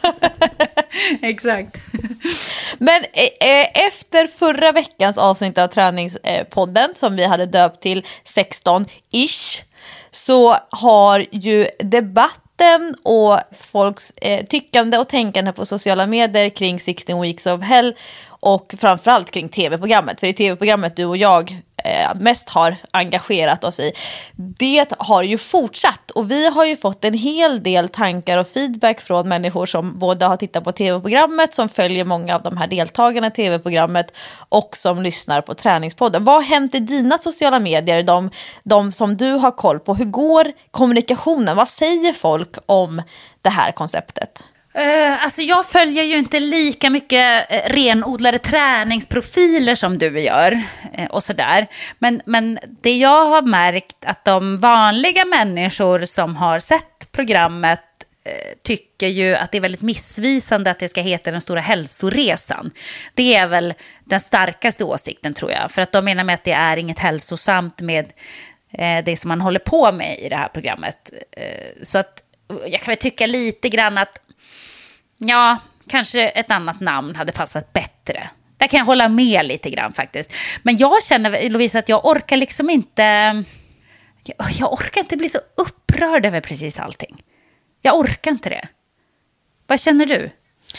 Exakt. Men efter förra veckans avsnitt av Träningspodden som vi hade döpt till 16-ish, så har ju debatten och folks tyckande och tänkande på sociala medier kring 16 Weeks of Hell och framförallt kring tv-programmet, för det är tv-programmet du och jag mest har engagerat oss i, det har ju fortsatt, och vi har ju fått en hel del tankar och feedback från människor som både har tittat på tv-programmet, som följer många av de här deltagarna i tv-programmet och som lyssnar på Träningspodden. Vad har hänt i dina sociala medier, de som du har koll på? Hur går kommunikationen? Vad säger folk om det här konceptet? Alltså jag följer ju inte lika mycket renodlade träningsprofiler som du gör och sådär. Men det jag har märkt att de vanliga människor som har sett programmet tycker ju att det är väldigt missvisande att det ska heta den stora hälsoresan. Det är väl den starkaste åsikten, tror jag. För att de menar med att det är inget hälsosamt med det som man håller på med i det här programmet. Så att jag kan väl tycka lite grann att ja, kanske ett annat namn hade passat bättre. Där kan jag hålla med lite grann faktiskt. Men jag känner, Lovisa, att jag orkar liksom inte... Jag orkar inte bli så upprörd över precis allting. Jag orkar inte det. Vad känner du?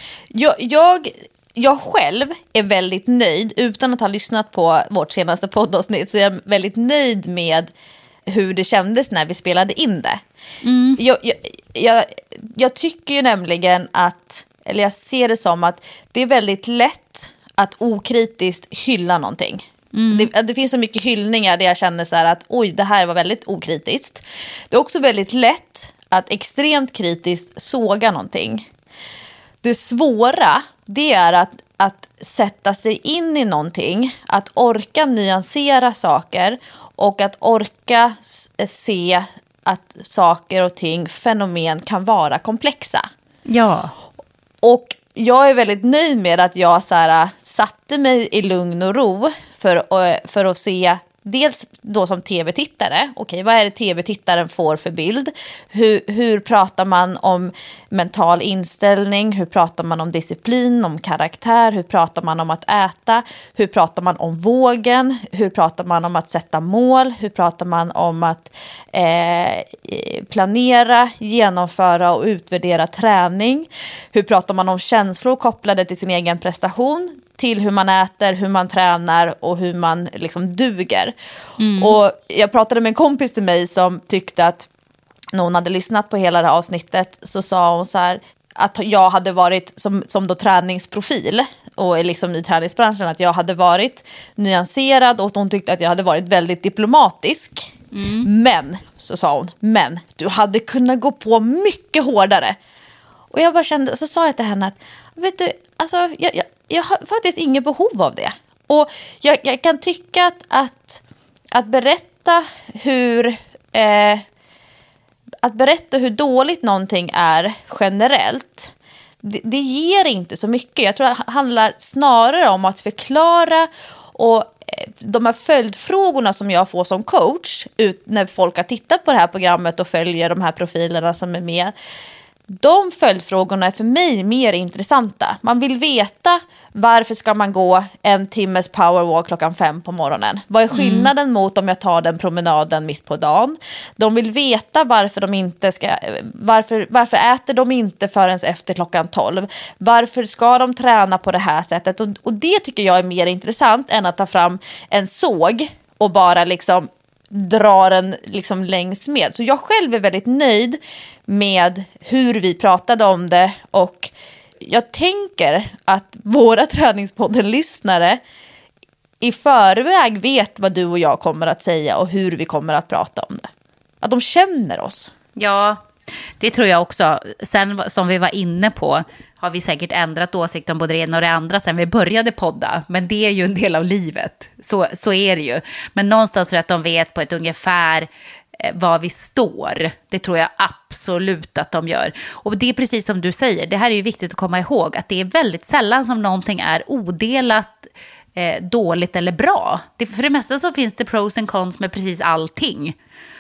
Jag själv är väldigt nöjd, utan att ha lyssnat på vårt senaste poddavsnitt, så är jag väldigt nöjd med hur det kändes när vi spelade in det. Jag tycker ju nämligen att, eller jag ser det som att det är väldigt lätt att okritiskt hylla någonting. Det finns så mycket hyllningar där jag känner så här att oj, det här var väldigt okritiskt. Det är också väldigt lätt att extremt kritiskt såga någonting. Det svåra, det är att sätta sig in i någonting, att orka nyansera saker och att orka se att saker och ting, fenomen kan vara komplexa. Ja. Och jag är väldigt nöjd med att jag så här, satte mig i lugn och ro för att se, dels då som tv-tittare, okej, vad är det tv-tittaren får för bild? Hur pratar man om mental inställning? Hur pratar man om disciplin, om karaktär? Hur pratar man om att äta? Hur pratar man om vågen? Hur pratar man om att sätta mål? Hur pratar man om att planera, genomföra och utvärdera träning? Hur pratar man om känslor kopplade till sin egen prestation? Till hur man äter, hur man tränar och hur man liksom duger. Och jag pratade med en kompis till mig som tyckte att när hon hade lyssnat på hela det här avsnittet, så sa hon så här att jag hade varit som då träningsprofil och liksom i träningsbranschen, att jag hade varit nyanserad och hon tyckte att jag hade varit väldigt diplomatisk. Men, så sa hon, men du hade kunnat gå på mycket hårdare. Och jag bara kände, så sa jag till henne att vet du, alltså jag har faktiskt inget behov av det. Och jag kan tycka att berätta hur dåligt någonting är generellt, det ger inte så mycket. Jag tror det handlar snarare om att förklara, och de här följdfrågorna som jag får som coach när folk har tittat på det här programmet och följer de här profilerna som är med. De följdfrågorna är för mig mer intressanta. Man vill veta, varför ska man gå en timmes powerwalk 5:00 på morgonen? Vad är skillnaden mot om jag tar den promenaden mitt på dagen? De vill veta varför de inte ska, varför äter de inte förrän efter 12:00? Varför ska de träna på det här sättet? Och det tycker jag är mer intressant än att ta fram en såg och bara liksom dra den liksom längs med. Så jag själv är väldigt nöjd med hur vi pratade om det, och jag tänker att våra Träningspodden-lyssnare i förväg vet vad du och jag kommer att säga och hur vi kommer att prata om det. Att de känner oss. Ja, det tror jag också. Sen som vi var inne på har vi säkert ändrat åsikt om både det ena och det andra sen vi började podda. Men det är ju en del av livet. Så är det ju. Men någonstans tror jag att de vet på ett ungefär var vi står. Det tror jag absolut att de gör. Och det är precis som du säger. Det här är ju viktigt att komma ihåg. Att det är väldigt sällan som någonting är odelat dåligt eller bra. För det mesta så finns det pros and cons med precis allting.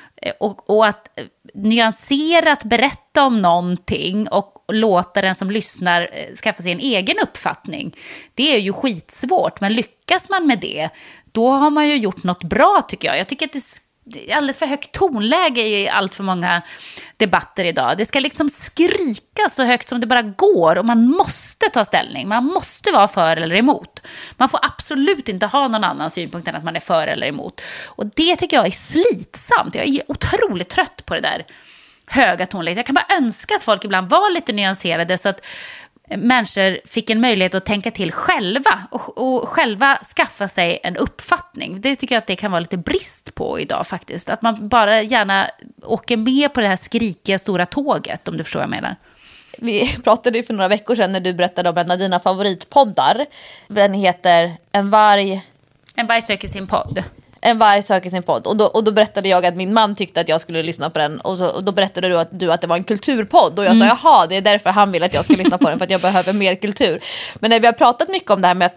Och att nyanserat berätta om någonting och låta den som lyssnar skaffa sig en egen uppfattning, det är ju skitsvårt. Men lyckas man med det, då har man ju gjort något bra, tycker jag. Jag tycker att det är alldeles för högt tonläge i allt för många debatter idag. Det ska liksom skrika så högt som det bara går, och man måste ta ställning. Man måste vara för eller emot. Man får absolut inte ha någon annan synpunkt än att man är för eller emot. Och det tycker jag är slitsamt. Jag är otroligt trött på det där höga tonläget. Jag kan bara önska att folk ibland var lite nyanserade, så att människor fick en möjlighet att tänka till själva och själva skaffa sig en uppfattning. Det tycker jag att det kan vara lite brist på idag faktiskt. Att man bara gärna åker med på det här skrikiga stora tåget, om du förstår vad jag menar. Vi pratade ju för några veckor sedan när du berättade om en av dina favoritpoddar. Den heter En varg söker sin podd. En varg söker sin podd. Och då berättade jag att min man tyckte att jag skulle lyssna på den. Och då berättade du att det var en kulturpodd. Och jag sa, jaha, det är därför han vill att jag ska lyssna på den. För att jag behöver mer kultur. Men när vi har pratat mycket om det här med att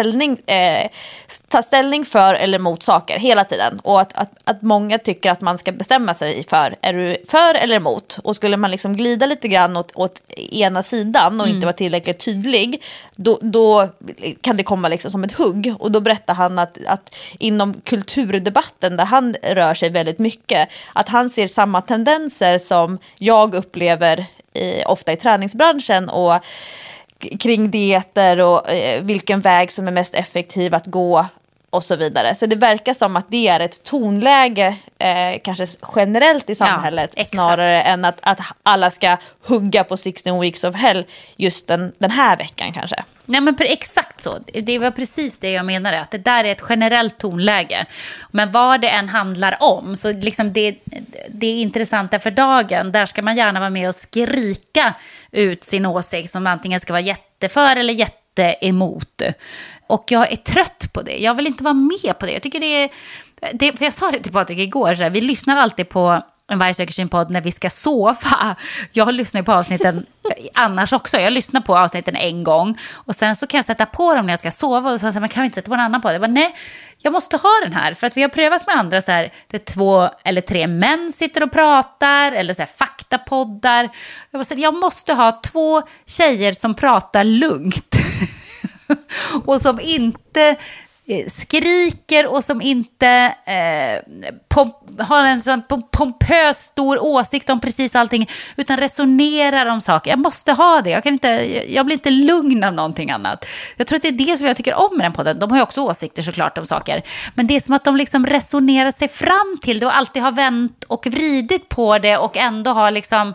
ta ställning för eller mot saker hela tiden. Och att många tycker att man ska bestämma sig för, är du för eller emot? Och skulle man liksom glida lite grann åt ena sidan och inte vara tillräckligt tydlig, då kan det komma liksom som ett hugg. Och då berättar han att inom kulturdebatten, där han rör sig väldigt mycket, att han ser samma tendenser som jag upplever ofta i träningsbranschen och kring dieter och vilken väg som är mest effektiv att gå och så vidare. Så det verkar som att det är ett tonläge kanske generellt i samhället, snarare än att alla ska hugga på 16 weeks of hell just den här veckan kanske. Nej, men exakt så. Det var precis det jag menade, att det där är ett generellt tonläge. Men vad det än handlar om, så liksom det är intressanta för dagen, där ska man gärna vara med och skrika ut sin åsikt som antingen ska vara jätteför eller jätteemot. Och jag är trött på det. Jag vill inte vara med på det. Jag tycker det för jag sa det till Patrik igår, så här, vi lyssnar alltid på En varg söker sin podd när vi ska sova. Jag lyssnar på avsnitten annars också. Jag lyssnar på avsnitten en gång. Och sen så kan jag sätta på dem när jag ska sova. Och sen så man kan inte sätta på en annan podd. Jag bara, nej, jag måste ha den här. För att vi har prövat med andra så här, det 2 eller 3 män sitter och pratar. Eller så här faktapoddar. Jag måste ha 2 tjejer som pratar lugnt. Och som inte skriker och som inte har en sån pompös stor åsikt om precis allting, utan resonerar om saker. Jag måste ha det. Jag blir inte lugn av någonting annat. Jag tror att det är det som jag tycker om med den podden. De har ju också åsikter såklart om saker. Men det är som att de liksom resonerar sig fram till det och alltid har vänt och vridit på det och ändå har liksom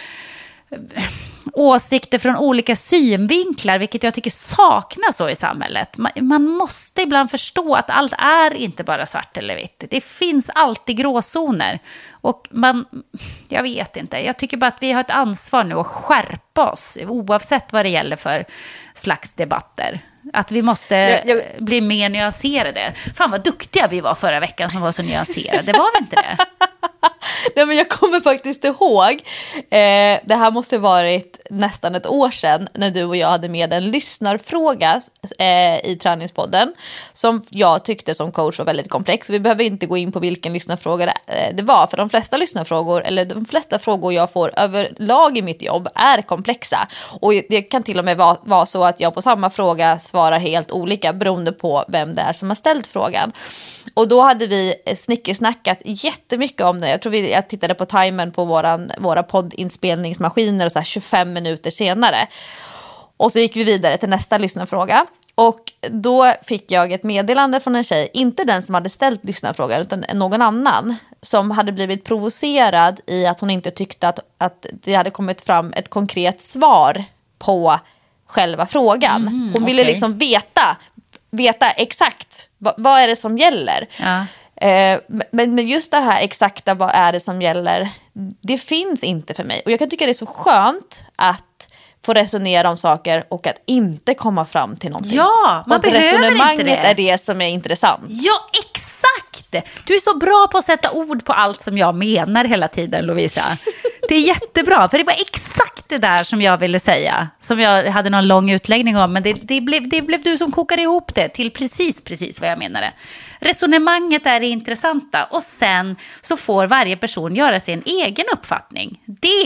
åsikter från olika synvinklar, vilket jag tycker saknas så i samhället. Man måste ibland förstå att allt är inte bara svart eller vitt. Det finns alltid gråzoner. Och jag vet inte, jag tycker bara att vi har ett ansvar nu att skärpa oss, oavsett vad det gäller för slags debatter. Att vi måste bli mer nyanserade. Fan vad duktiga vi var förra veckan som var så nyanserade. Det var väl inte det? Nej, men jag kommer faktiskt ihåg, det här måste ha varit nästan ett år sedan när du och jag hade med en lyssnarfråga i träningspodden som jag tyckte som coach var väldigt komplex. Vi behöver inte gå in på vilken lyssnarfråga det var, för de flesta lyssnarfrågor, eller de flesta frågor jag får överlag i mitt jobb är komplexa. Och det kan till och med vara så att jag på samma fråga svarar helt olika beroende på vem det är som har ställt frågan. Och då hade vi snickersnackat jättemycket om det. Jag tror jag tittade på timern på våra poddinspelningsmaskiner och så här 25 minuter senare. Och så gick vi vidare till nästa lyssnarfråga. Och då fick jag ett meddelande från en tjej, inte den som hade ställt lyssnarfrågan utan någon annan, som hade blivit provocerad i att hon inte tyckte att det hade kommit fram ett konkret svar på själva frågan. Hon ville liksom veta exakt vad är det som gäller. Ja. Men just det här exakta vad är det som gäller, det finns inte för mig. Och jag kan tycka det är så skönt att få resonera om saker och att inte komma fram till någonting. Ja, man behöver resonemanget inte det. Är det som är intressant. Ja, exakt. Du är så bra på att sätta ord på allt som jag menar hela tiden, Lovisa. Det är jättebra, för det var exakt det där som jag ville säga. Som jag hade någon lång utläggning om, men det blev du som kokade ihop det till precis vad jag menade. Resonemanget är det intressanta, och sen så får varje person göra sin egen uppfattning.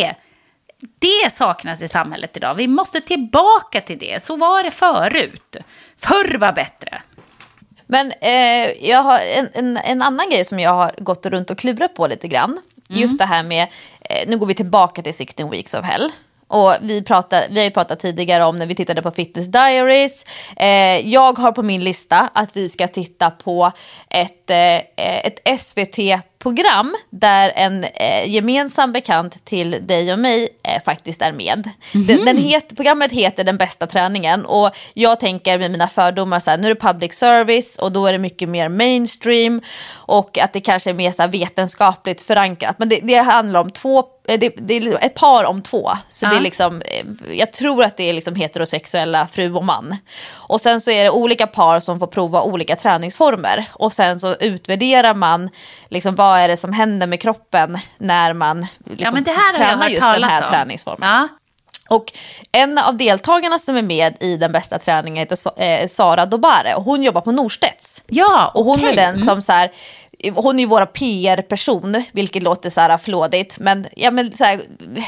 Det saknas i samhället idag. Vi måste tillbaka till det. Så var det förut. Förr var bättre. Men jag har en annan grej som jag har gått runt och klurat på lite grann. Just det här med, nu går vi tillbaka till 16 weeks of hell. Och vi har ju pratat tidigare om när vi tittade på Fitness Diaries. Jag har på min lista att vi ska titta på ett SVT program där en gemensam bekant till dig och mig faktiskt är med. Programmet heter Den bästa träningen, och jag tänker med mina fördomar så här, nu är det public service och då är det mycket mer mainstream och att det kanske är mer så här vetenskapligt förankrat. Men det handlar om det är ett par om två. Så det är liksom, jag tror att det är liksom heterosexuella fru och man. Och sen så är det olika par som får prova olika träningsformer. Och sen så utvärderar man liksom, vad är det som händer med kroppen när man liksom men det här har tränar jag just hört den här talas om. träningsformen. Ja. Och en av deltagarna som är med i Den bästa träningen heter Sara Dobare, och hon jobbar på Norstedts. Ja, och hon är den som så här, hon är ju våra PR-person, vilket låter så här flådigt, men så här,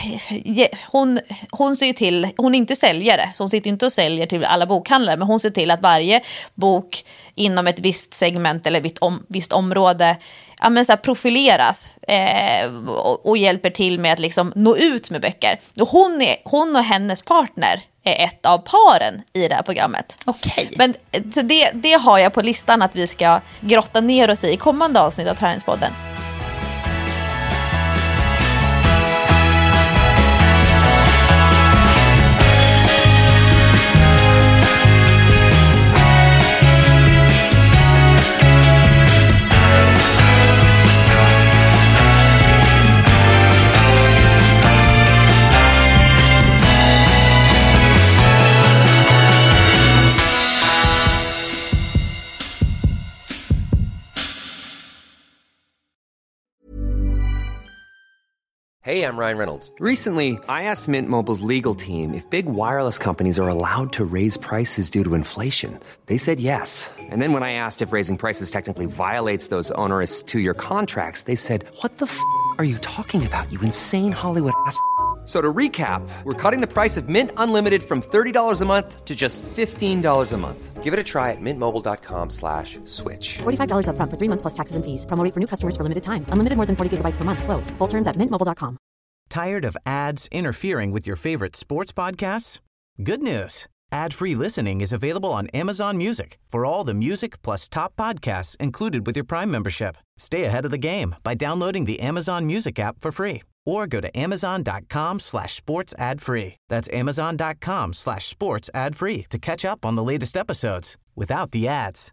hon ser ju till, hon är inte säljare, så hon sitter inte och säljer till alla bokhandlare, men hon ser till att varje bok inom ett visst segment eller visst område så här profileras och hjälper till med att liksom nå ut med böcker. Och hon och hennes partner är ett av paren i det här programmet. Okej. Men så det har jag på listan att vi ska grotta ner oss i kommande avsnitt av Träningspodden. Hey, I'm Ryan Reynolds. Recently, I asked Mint Mobile's legal team if big wireless companies are allowed to raise prices due to inflation. They said yes. And then when I asked if raising prices technically violates those onerous two-year contracts, they said, "What the f*** are you talking about, you insane Hollywood ass?" So to recap, we're cutting the price of Mint Unlimited from $30 a month to just $15 a month. Give it a try at mintmobile.com/switch. $45 up front for 3 months plus taxes and fees. Promo rate for new customers for limited time. Unlimited more than 40 gigabytes per month. Slows full terms at mintmobile.com. Tired of ads interfering with your favorite sports podcasts? Good news. Ad-free listening is available on Amazon Music for all the music plus top podcasts included with your Prime membership. Stay ahead of the game by downloading the Amazon Music app for free or go to amazon.com/sports ad free. That's amazon.com/sports ad free to catch up on the latest episodes without the ads.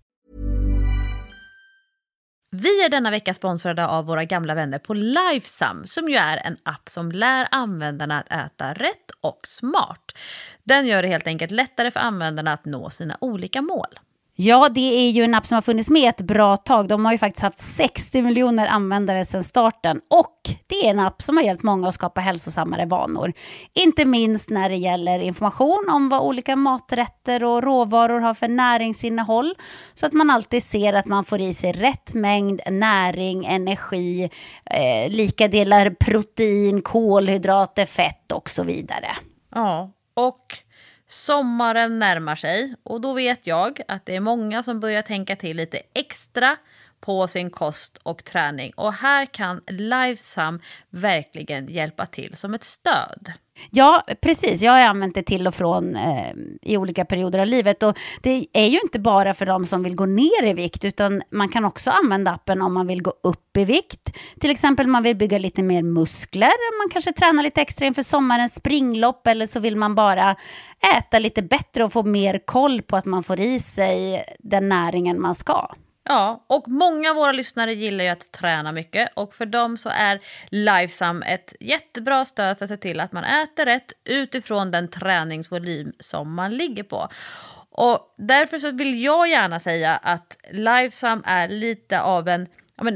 Vi är denna vecka sponsrade av våra gamla vänner på Lifesum, som ju är en app som lär användarna att äta rätt och smart. Den gör det helt enkelt lättare för användarna att nå sina olika mål. Ja, det är ju en app som har funnits med ett bra tag. De har ju faktiskt haft 60 miljoner användare sedan starten. Och det är en app som har hjälpt många att skapa hälsosammare vanor. Inte minst när det gäller information om vad olika maträtter och råvaror har för näringsinnehåll. Så att man alltid ser att man får i sig rätt mängd näring, energi, lika delar protein, kolhydrater, fett och så vidare. Ja, och sommaren närmar sig, och då vet jag att det är många som börjar tänka till lite extra på sin kost och träning. Och här kan Lifesum verkligen hjälpa till som ett stöd. Ja, precis. Jag har använt det till och från i olika perioder av livet. Och det är ju inte bara för de som vill gå ner i vikt, utan man kan också använda appen om man vill gå upp i vikt. Till exempel om man vill bygga lite mer muskler. Man kanske tränar lite extra inför sommarens springlopp, eller så vill man bara äta lite bättre och få mer koll på att man får i sig den näringen man ska. Ja, och många av våra lyssnare gillar ju att träna mycket, och för dem så är Lifesum ett jättebra stöd för att se till att man äter rätt utifrån den träningsvolym som man ligger på. Och därför så vill jag gärna säga att Lifesum är lite av en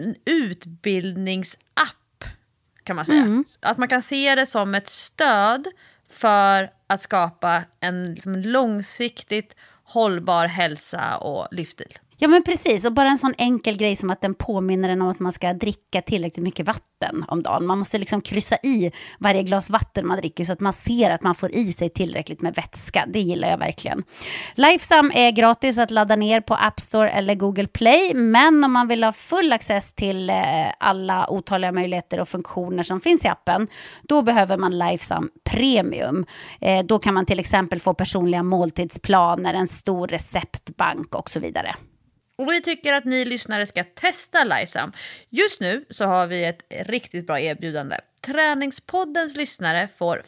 utbildningsapp, kan man säga. Att man kan se det som ett stöd för att skapa en liksom långsiktigt hållbar hälsa och livsstil. Ja, men precis, och bara en sån enkel grej som att den påminner en om att man ska dricka tillräckligt mycket vatten om dagen. Man måste liksom kryssa i varje glas vatten man dricker så att man ser att man får i sig tillräckligt med vätska. Det gillar jag verkligen. Lifesum är gratis att ladda ner på App Store eller Google Play, men om man vill ha full access till alla otaliga möjligheter och funktioner som finns i appen, då behöver man Lifesum Premium. Då kan man till exempel få personliga måltidsplaner, en stor receptbank och så vidare. Och vi tycker att ni lyssnare ska testa Lifesum. Just nu så har vi ett riktigt bra erbjudande. Träningspoddens lyssnare får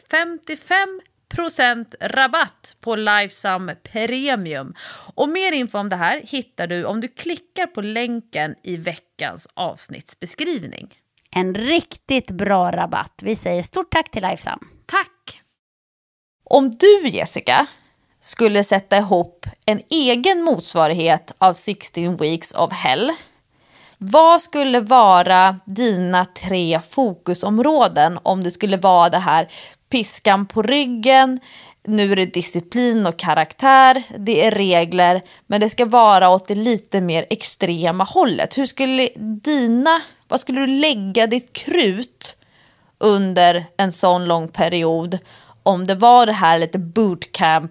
55% rabatt på Lifesum Premium. Och mer info om det här hittar du om du klickar på länken i veckans avsnittsbeskrivning. En riktigt bra rabatt. Vi säger stort tack till Lifesum. Tack! Om du, Jessica, skulle sätta ihop en egen motsvarighet av 16 Weeks of Hell, vad skulle vara dina 3 fokusområden om det skulle vara det här piskan på ryggen, nu är det disciplin och karaktär, det är regler, men det ska vara åt det lite mer extrema hållet. Vad skulle du lägga ditt krut under en sån lång period om det var det här lite bootcamp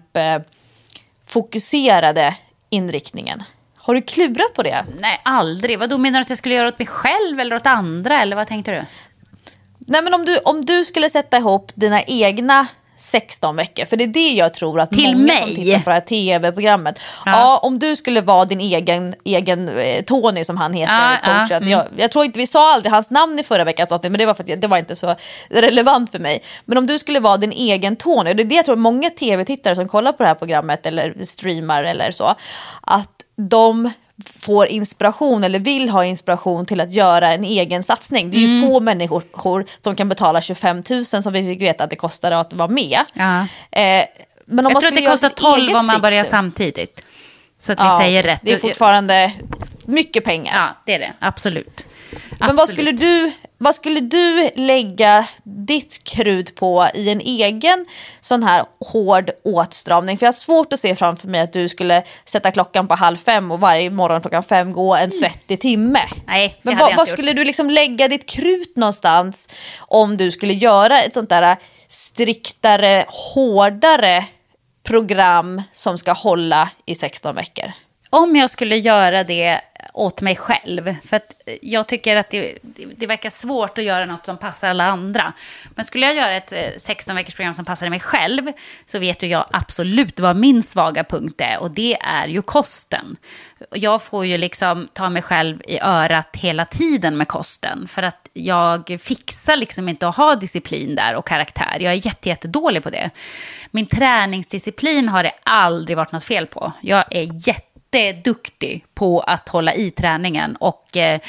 fokuserade inriktningen? Har du klurat på det? Nej, aldrig. Vad då, menar du att jag skulle göra åt mig själv eller åt andra, eller vad tänkte du? Nej, men om du skulle sätta ihop dina egna 16 veckor, för det är det jag tror att till många mig som tittar på det här tv-programmet, ja, om du skulle vara din egen Tony som han heter, coachen. Jag tror inte, vi sa aldrig hans namn i förra veckans avsnitt, men det var för att det var inte så relevant för mig. Men om du skulle vara din egen Tony, och det är det jag tror många tv-tittare som kollar på det här programmet eller streamar eller så, att de får inspiration eller vill ha inspiration till att göra en egen satsning. Det är ju få människor som kan betala 25 000 som vi fick veta att det kostade att vara med. Ja. Men om jag tror att det kostar 12 om man börjar samtidigt. Så att vi säger rätt. Det är fortfarande mycket pengar. Ja, det är det. Absolut. Men vad skulle du lägga ditt krut på i en egen sån här hård åtstramning? För jag har svårt att se framför mig att du skulle sätta klockan på 4:30 och varje morgon 5:00 gå en svettig timme. Nej, det men hade jag vad inte skulle gjort. du liksom lägga ditt krut någonstans om du skulle göra ett sånt där striktare, hårdare program som ska hålla i 16 veckor? Om jag skulle göra det åt mig själv, för att jag tycker att det verkar svårt att göra något som passar alla andra. Men skulle jag göra ett 16 veckors program som passar mig själv, så vet ju jag absolut vad min svaga punkt är, och det är ju kosten. Jag får ju liksom ta mig själv i örat hela tiden med kosten, för att jag fixar liksom inte att ha disciplin där och karaktär. Jag är jättedålig på det. Min träningsdisciplin har det aldrig varit något fel på. Jag är jätteduktig på att hålla i träningen och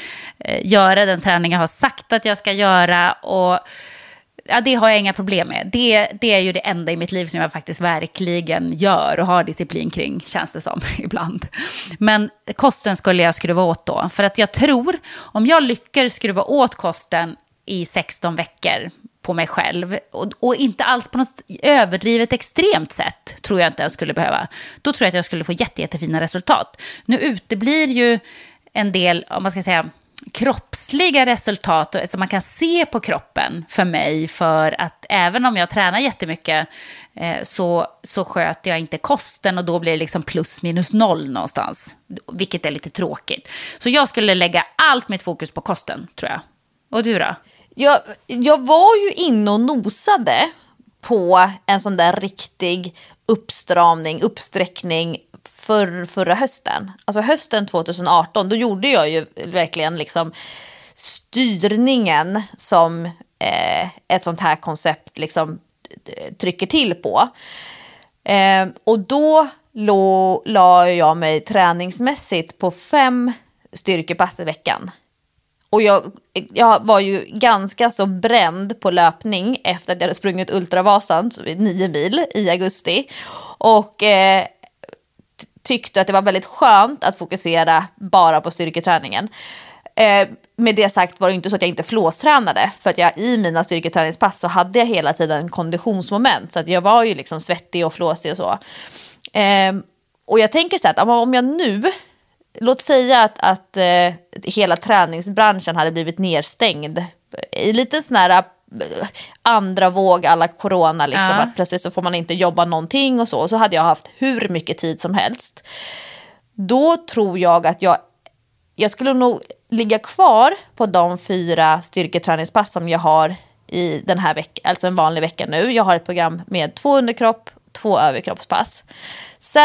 göra den träning jag har sagt att jag ska göra, och ja, det har jag inga problem med. Det är ju det enda i mitt liv som jag faktiskt verkligen gör och har disciplin kring, känns det som ibland. Men kosten skulle jag skruva åt då, för att jag tror om jag lyckas skruva åt kosten i 16 veckor på mig själv, och inte alls på något överdrivet extremt sätt, tror jag inte jag skulle behöva. Då tror jag att jag skulle få jättefina resultat. Nu uteblir ju en del, om man ska säga, kroppsliga resultat som man kan se på kroppen för mig, för att även om jag tränar jättemycket så sköter jag inte kosten, och då blir det liksom plus minus noll någonstans, vilket är lite tråkigt. Så jag skulle lägga allt mitt fokus på kosten, tror jag. Och du då? Jag var ju inne och nosade på en sån där riktig uppsträckning förra hösten. Alltså hösten 2018, då gjorde jag ju verkligen liksom styrningen som ett sånt här koncept liksom trycker till på. Och då la jag mig träningsmässigt på 5 styrkepass i veckan. Och jag var ju ganska så bränd på löpning efter att jag hade sprungit Ultravasan, 9 mil i augusti. Och tyckte att det var väldigt skönt att fokusera bara på styrketräningen. Med det sagt var det inte så att jag inte flåstränade. För att jag i mina styrketräningspass så hade jag hela tiden konditionsmoment. Så att jag var ju liksom svettig och flåsig och så. Och jag tänker så här att om jag nu... Låt säga att hela träningsbranschen hade blivit nedstängd i lite sån här andra våg alla corona liksom, att plötsligt så får man inte jobba någonting och så hade jag haft hur mycket tid som helst. Då tror jag att jag skulle nog ligga kvar på de 4 styrketräningspass som jag har i den här veckan, alltså en vanlig vecka nu. Jag har ett program med 2 underkropp, 2 överkroppspass. Sen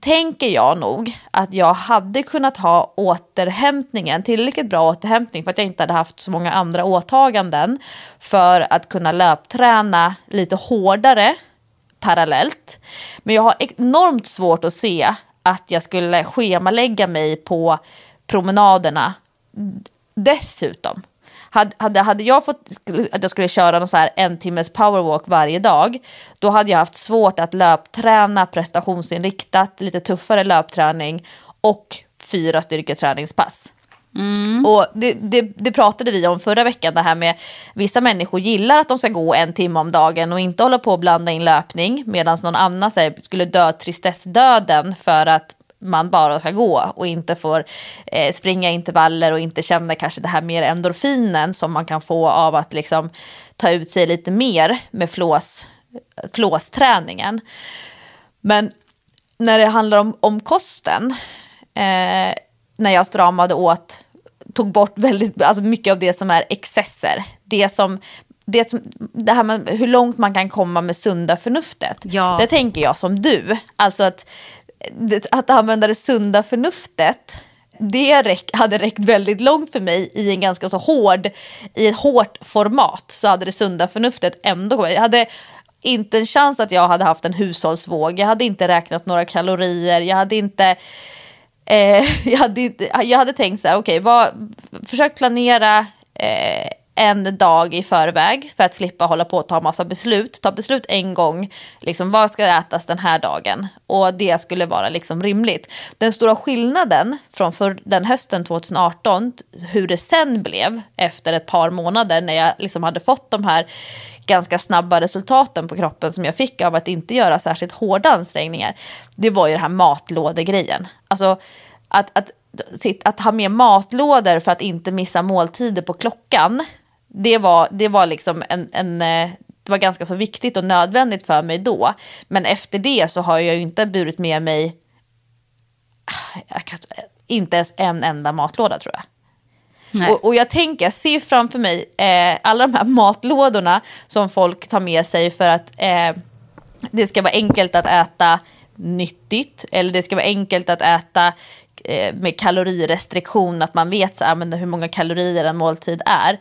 tänker jag nog att jag hade kunnat ha återhämtningen, tillräckligt bra återhämtning för att jag inte hade haft så många andra åtaganden för att kunna löpträna lite hårdare parallellt. Men jag har enormt svårt att se att jag skulle schemalägga mig på promenaderna dessutom. Hade jag fått att jag skulle köra någon så här 1 timmes powerwalk varje dag, då hade jag haft svårt att löpträna prestationsinriktat, lite tuffare löpträning och 4 styrketräningspass. Och det pratade vi om förra veckan, det här med vissa människor gillar att de ska gå 1 timme om dagen och inte hålla på att blanda in löpning, medan någon annan skulle dö tristessdöden för att man bara ska gå och inte får springa intervaller och inte känna kanske det här mer endorfinen som man kan få av att liksom ta ut sig lite mer med flåsträningen. Men när det handlar om kosten, när jag stramade åt, tog bort väldigt, alltså mycket av det som är excesser, det här med hur långt man kan komma med sunda förnuftet. Ja. Det tänker jag som du, alltså att använda det sunda förnuftet, det hade räckt väldigt långt för mig i en ganska så i ett hårt format, så hade det sunda förnuftet ändå. Jag hade inte en chans att jag hade haft en hushållsvåg, jag hade inte räknat några kalorier, jag hade tänkt så här, okej, försök planera en dag i förväg för att slippa hålla på att ta massa beslut. Ta beslut en gång, liksom, vad ska ätas den här dagen? Och det skulle vara liksom rimligt. Den stora skillnaden från den hösten 2018, hur det sen blev efter ett par månader när jag liksom hade fått de här ganska snabba resultaten på kroppen som jag fick av att inte göra särskilt hårda ansträngningar, det var ju det här matlådegrejen. Alltså att ha med matlådor för att inte missa måltider på klockan, det var liksom det var ganska så viktigt och nödvändigt för mig då. Men efter det så har jag ju inte burit med mig inte ens en enda matlåda, tror jag. Och jag ser framför mig alla de här matlådorna som folk tar med sig för att det ska vara enkelt att äta nyttigt, eller det ska vara enkelt att äta med kalorirestriktion, att man vet så här, men hur många kalorier en måltid är.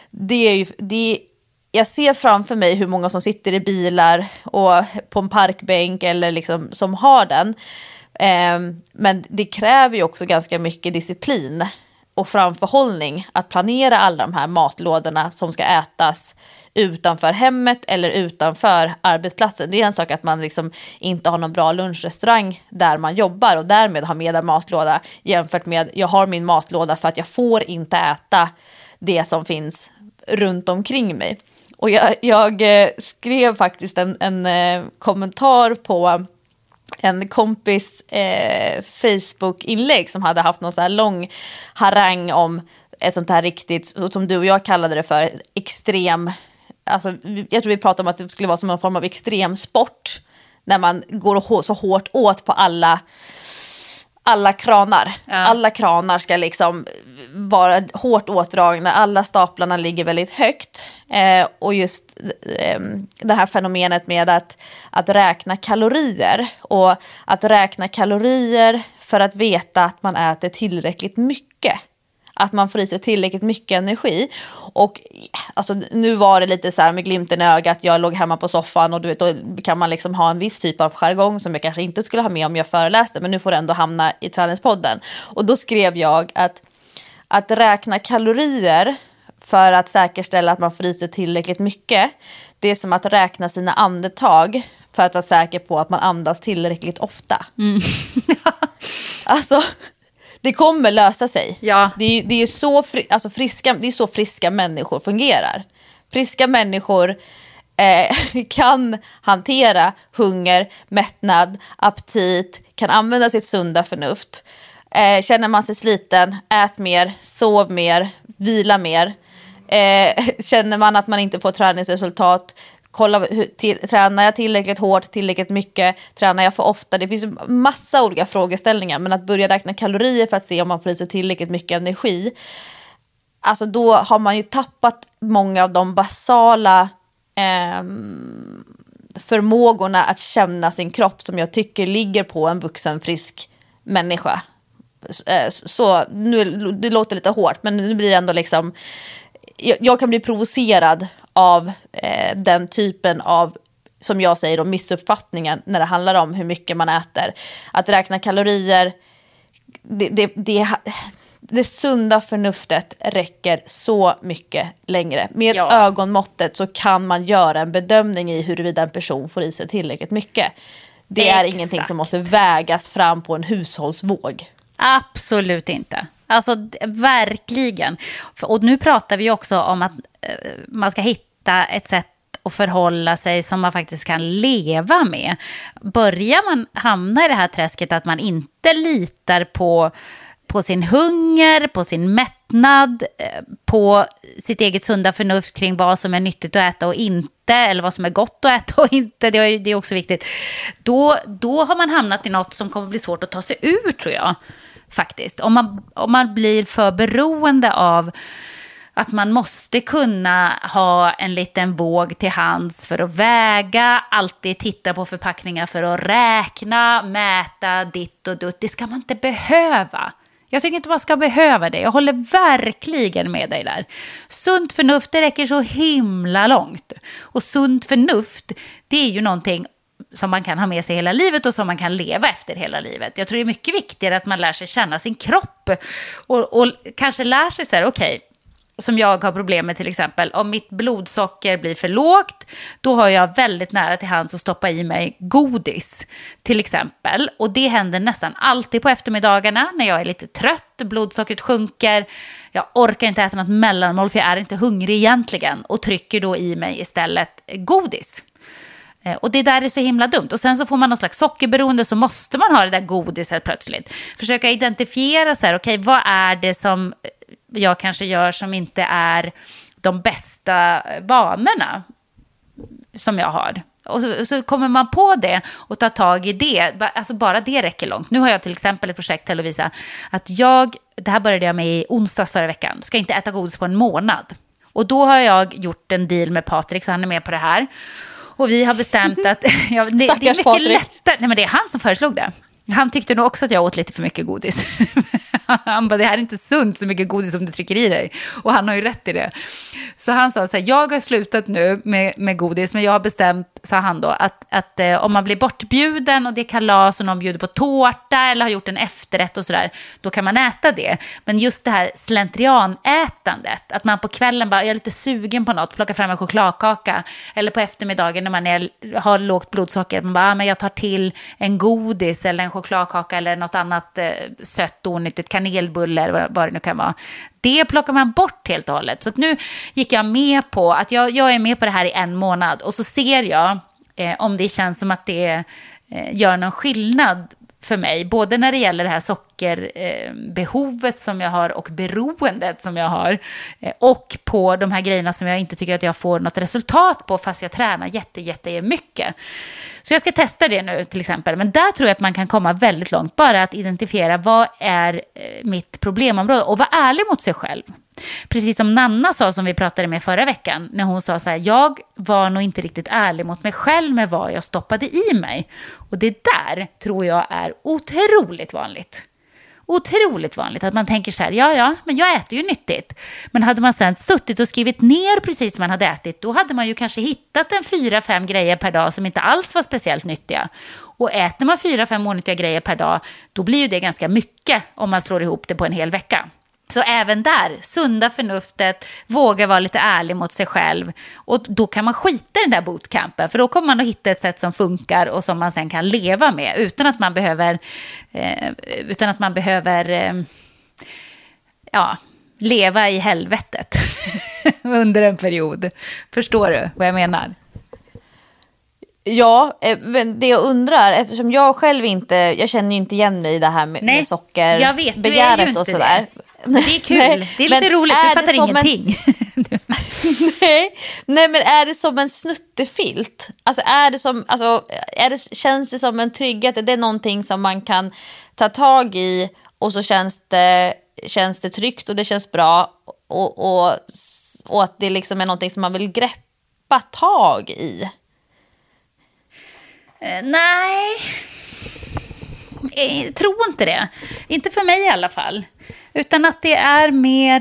Jag ser framför mig hur många som sitter i bilar och på en parkbänk eller liksom som har den. Men det kräver ju också ganska mycket disciplin och framförhållning att planera alla de här matlådorna som ska ätas utanför hemmet eller utanför arbetsplatsen. Det är en sak att man liksom inte har någon bra lunchrestaurang där man jobbar och därmed har med en matlåda, jämfört med jag har min matlåda för att jag får inte äta det som finns runt omkring mig. Och jag skrev faktiskt en kommentar på en kompis Facebook-inlägg som hade haft någon så här lång harang om ett sånt här riktigt, som du och jag kallade det för, extrem. Alltså, jag tror vi pratade om att det skulle vara som en form av extremsport när man går så hårt åt på alla kranar. Ja. Alla kranar ska liksom vara hårt åtdragna, alla staplarna ligger väldigt högt. Och just det här fenomenet med att räkna kalorier, och att räkna kalorier för att veta att man äter tillräckligt mycket. Att man får i sig tillräckligt mycket energi. Och alltså, nu var det lite så här med glimten i ögat, jag låg hemma på soffan och du vet, då kan man liksom ha en viss typ av jargong som jag kanske inte skulle ha med om jag föreläste, men nu får det ändå hamna i träningspodden. Och då skrev jag att räkna kalorier för att säkerställa att man får i sig tillräckligt mycket, det är som att räkna sina andetag för att vara säker på att man andas tillräckligt ofta. Alltså, det kommer lösa sig. Ja. Det är så det är så friska människor fungerar. Friska människor kan hantera hunger, mättnad, aptit, kan använda sitt sunda förnuft. Känner man sig sliten, ät mer, sov mer, vila mer. Känner man att man inte får träningsresultat, kolla, tränar jag tillräckligt hårt, tillräckligt mycket, tränar jag för ofta? Det finns massa olika frågeställningar, men att börja räkna kalorier för att se om man får i sig tillräckligt mycket energi, alltså då har man ju tappat många av de basala förmågorna att känna sin kropp som jag tycker ligger på en vuxen frisk människa. Så nu, det låter lite hårt, men nu blir det ändå liksom, jag kan bli provocerad av den typen av, som jag säger då, missuppfattningen när det handlar om hur mycket man äter. Att räkna kalorier, det sunda förnuftet räcker så mycket längre. Med ögonmåttet så kan man göra en bedömning i huruvida en person får i sig tillräckligt mycket. Det är ingenting som måste vägas fram på en hushållsvåg. Absolut inte. Alltså verkligen. Och nu pratar vi också om att man ska hitta ett sätt att förhålla sig som man faktiskt kan leva med. Börjar man hamna i det här träsket att man inte litar på sin hunger, på sin mättnad, på sitt eget sunda förnuft kring vad som är nyttigt att äta och inte, eller vad som är gott att äta och inte, det är också viktigt. Då har man hamnat i något som kommer bli svårt att ta sig ur, tror jag, faktiskt. Om man blir för beroende av att man måste kunna ha en liten våg till hands för att väga, alltid titta på förpackningar för att räkna, mäta ditt och dutt. Det ska man inte behöva. Jag tycker inte man ska behöva det. Jag håller verkligen med dig där. Sunt förnuft, det räcker så himla långt. Och sunt förnuft, det är ju någonting som man kan ha med sig hela livet och som man kan leva efter hela livet. Jag tror det är mycket viktigare att man lär sig känna sin kropp. Och kanske lär sig så här, okej, som jag har problem med till exempel, om mitt blodsocker blir för lågt, då har jag väldigt nära till hands att stoppa i mig godis till exempel. Och det händer nästan alltid på eftermiddagarna när jag är lite trött, blodsockret sjunker, jag orkar inte äta något mellanmål för jag är inte hungrig egentligen, och trycker då i mig istället godis. Och det där är så himla dumt. Och sen så får man någon slags sockerberoende, så måste man ha det där godiset plötsligt. Försöka identifiera så här, okej, vad är det som jag kanske gör som inte är de bästa vanorna som jag har. Och så kommer man på det och tar tag i det. Alltså bara det räcker långt. Nu har jag till exempel ett projekt till att visa att det här började jag med i onsdags förra veckan. Ska inte äta godis på en månad. Och då har jag gjort en deal med Patrik, så han är med på det här. Och vi har bestämt att det är mycket Patrik. lättare. Nej, men det är han som föreslog det. Han tyckte nog också att jag åt lite för mycket godis. Han bara, det här är inte sunt så mycket godis som du trycker i dig. Och han har ju rätt i det. Så han sa så här, jag har slutat nu med godis, men jag har bestämt, sa han då, att om man blir bortbjuden och det är kalas och någon bjuder på tårta eller har gjort en efterrätt och sådär, då kan man äta det. Men just det här slentrianätandet, att man på kvällen bara, jag är lite sugen på något, plocka fram en chokladkaka, eller på eftermiddagen när man har lågt blodsocker, man bara, men jag tar till en godis eller en chokladkaka eller något annat sött och onyttigt, kanelbulle eller vad det nu kan vara. Det plockar man bort helt och hållet. Så att nu gick jag med på att jag är med på det här i 1 månad. Och så ser jag om det känns som att det gör någon skillnad för mig. Både när det gäller det här sockerbehovet som jag har och beroendet som jag har. Och på de här grejerna som jag inte tycker att jag får något resultat på fast jag tränar jättemycket. Så jag ska testa det nu till exempel. Men där tror jag att man kan komma väldigt långt. Bara att identifiera vad är mitt problemområde. Och vara ärlig mot sig själv. Precis som Nanna sa, som vi pratade med förra veckan. När hon sa så här, jag var nog inte riktigt ärlig mot mig själv med vad jag stoppade i mig. Och det där tror jag är otroligt vanligt. Otroligt vanligt att man tänker så här, ja, men jag äter ju nyttigt. Men hade man sen suttit och skrivit ner precis vad man hade ätit, då hade man ju kanske hittat 4-5 grejer per dag som inte alls var speciellt nyttiga. Och äter man 4-5 onyttiga grejer per dag, då blir ju det ganska mycket om man slår ihop det på en hel vecka. Så även där, sunda förnuftet, våga vara lite ärlig mot sig själv. Och då kan man skita i den där bootcampen. För då kommer man att hitta ett sätt som funkar och som man sen kan leva med. Utan att man behöver leva i helvetet under en period. Förstår du vad jag menar? Ja, men det jag undrar, eftersom jag själv jag känner ju inte igen mig i det här med socker, jag vet, begäret och sådär. Det är kul, nej, det är lite roligt, du fattar ingenting. Nej, men är det som en snuttefilt? Alltså känns det som en trygghet? Det är någonting som man kan ta tag i och så känns det tryggt och det känns bra och att det liksom är någonting som man vill greppa tag i. Nej, jag tror inte det. Inte för mig i alla fall. Utan att det är mer...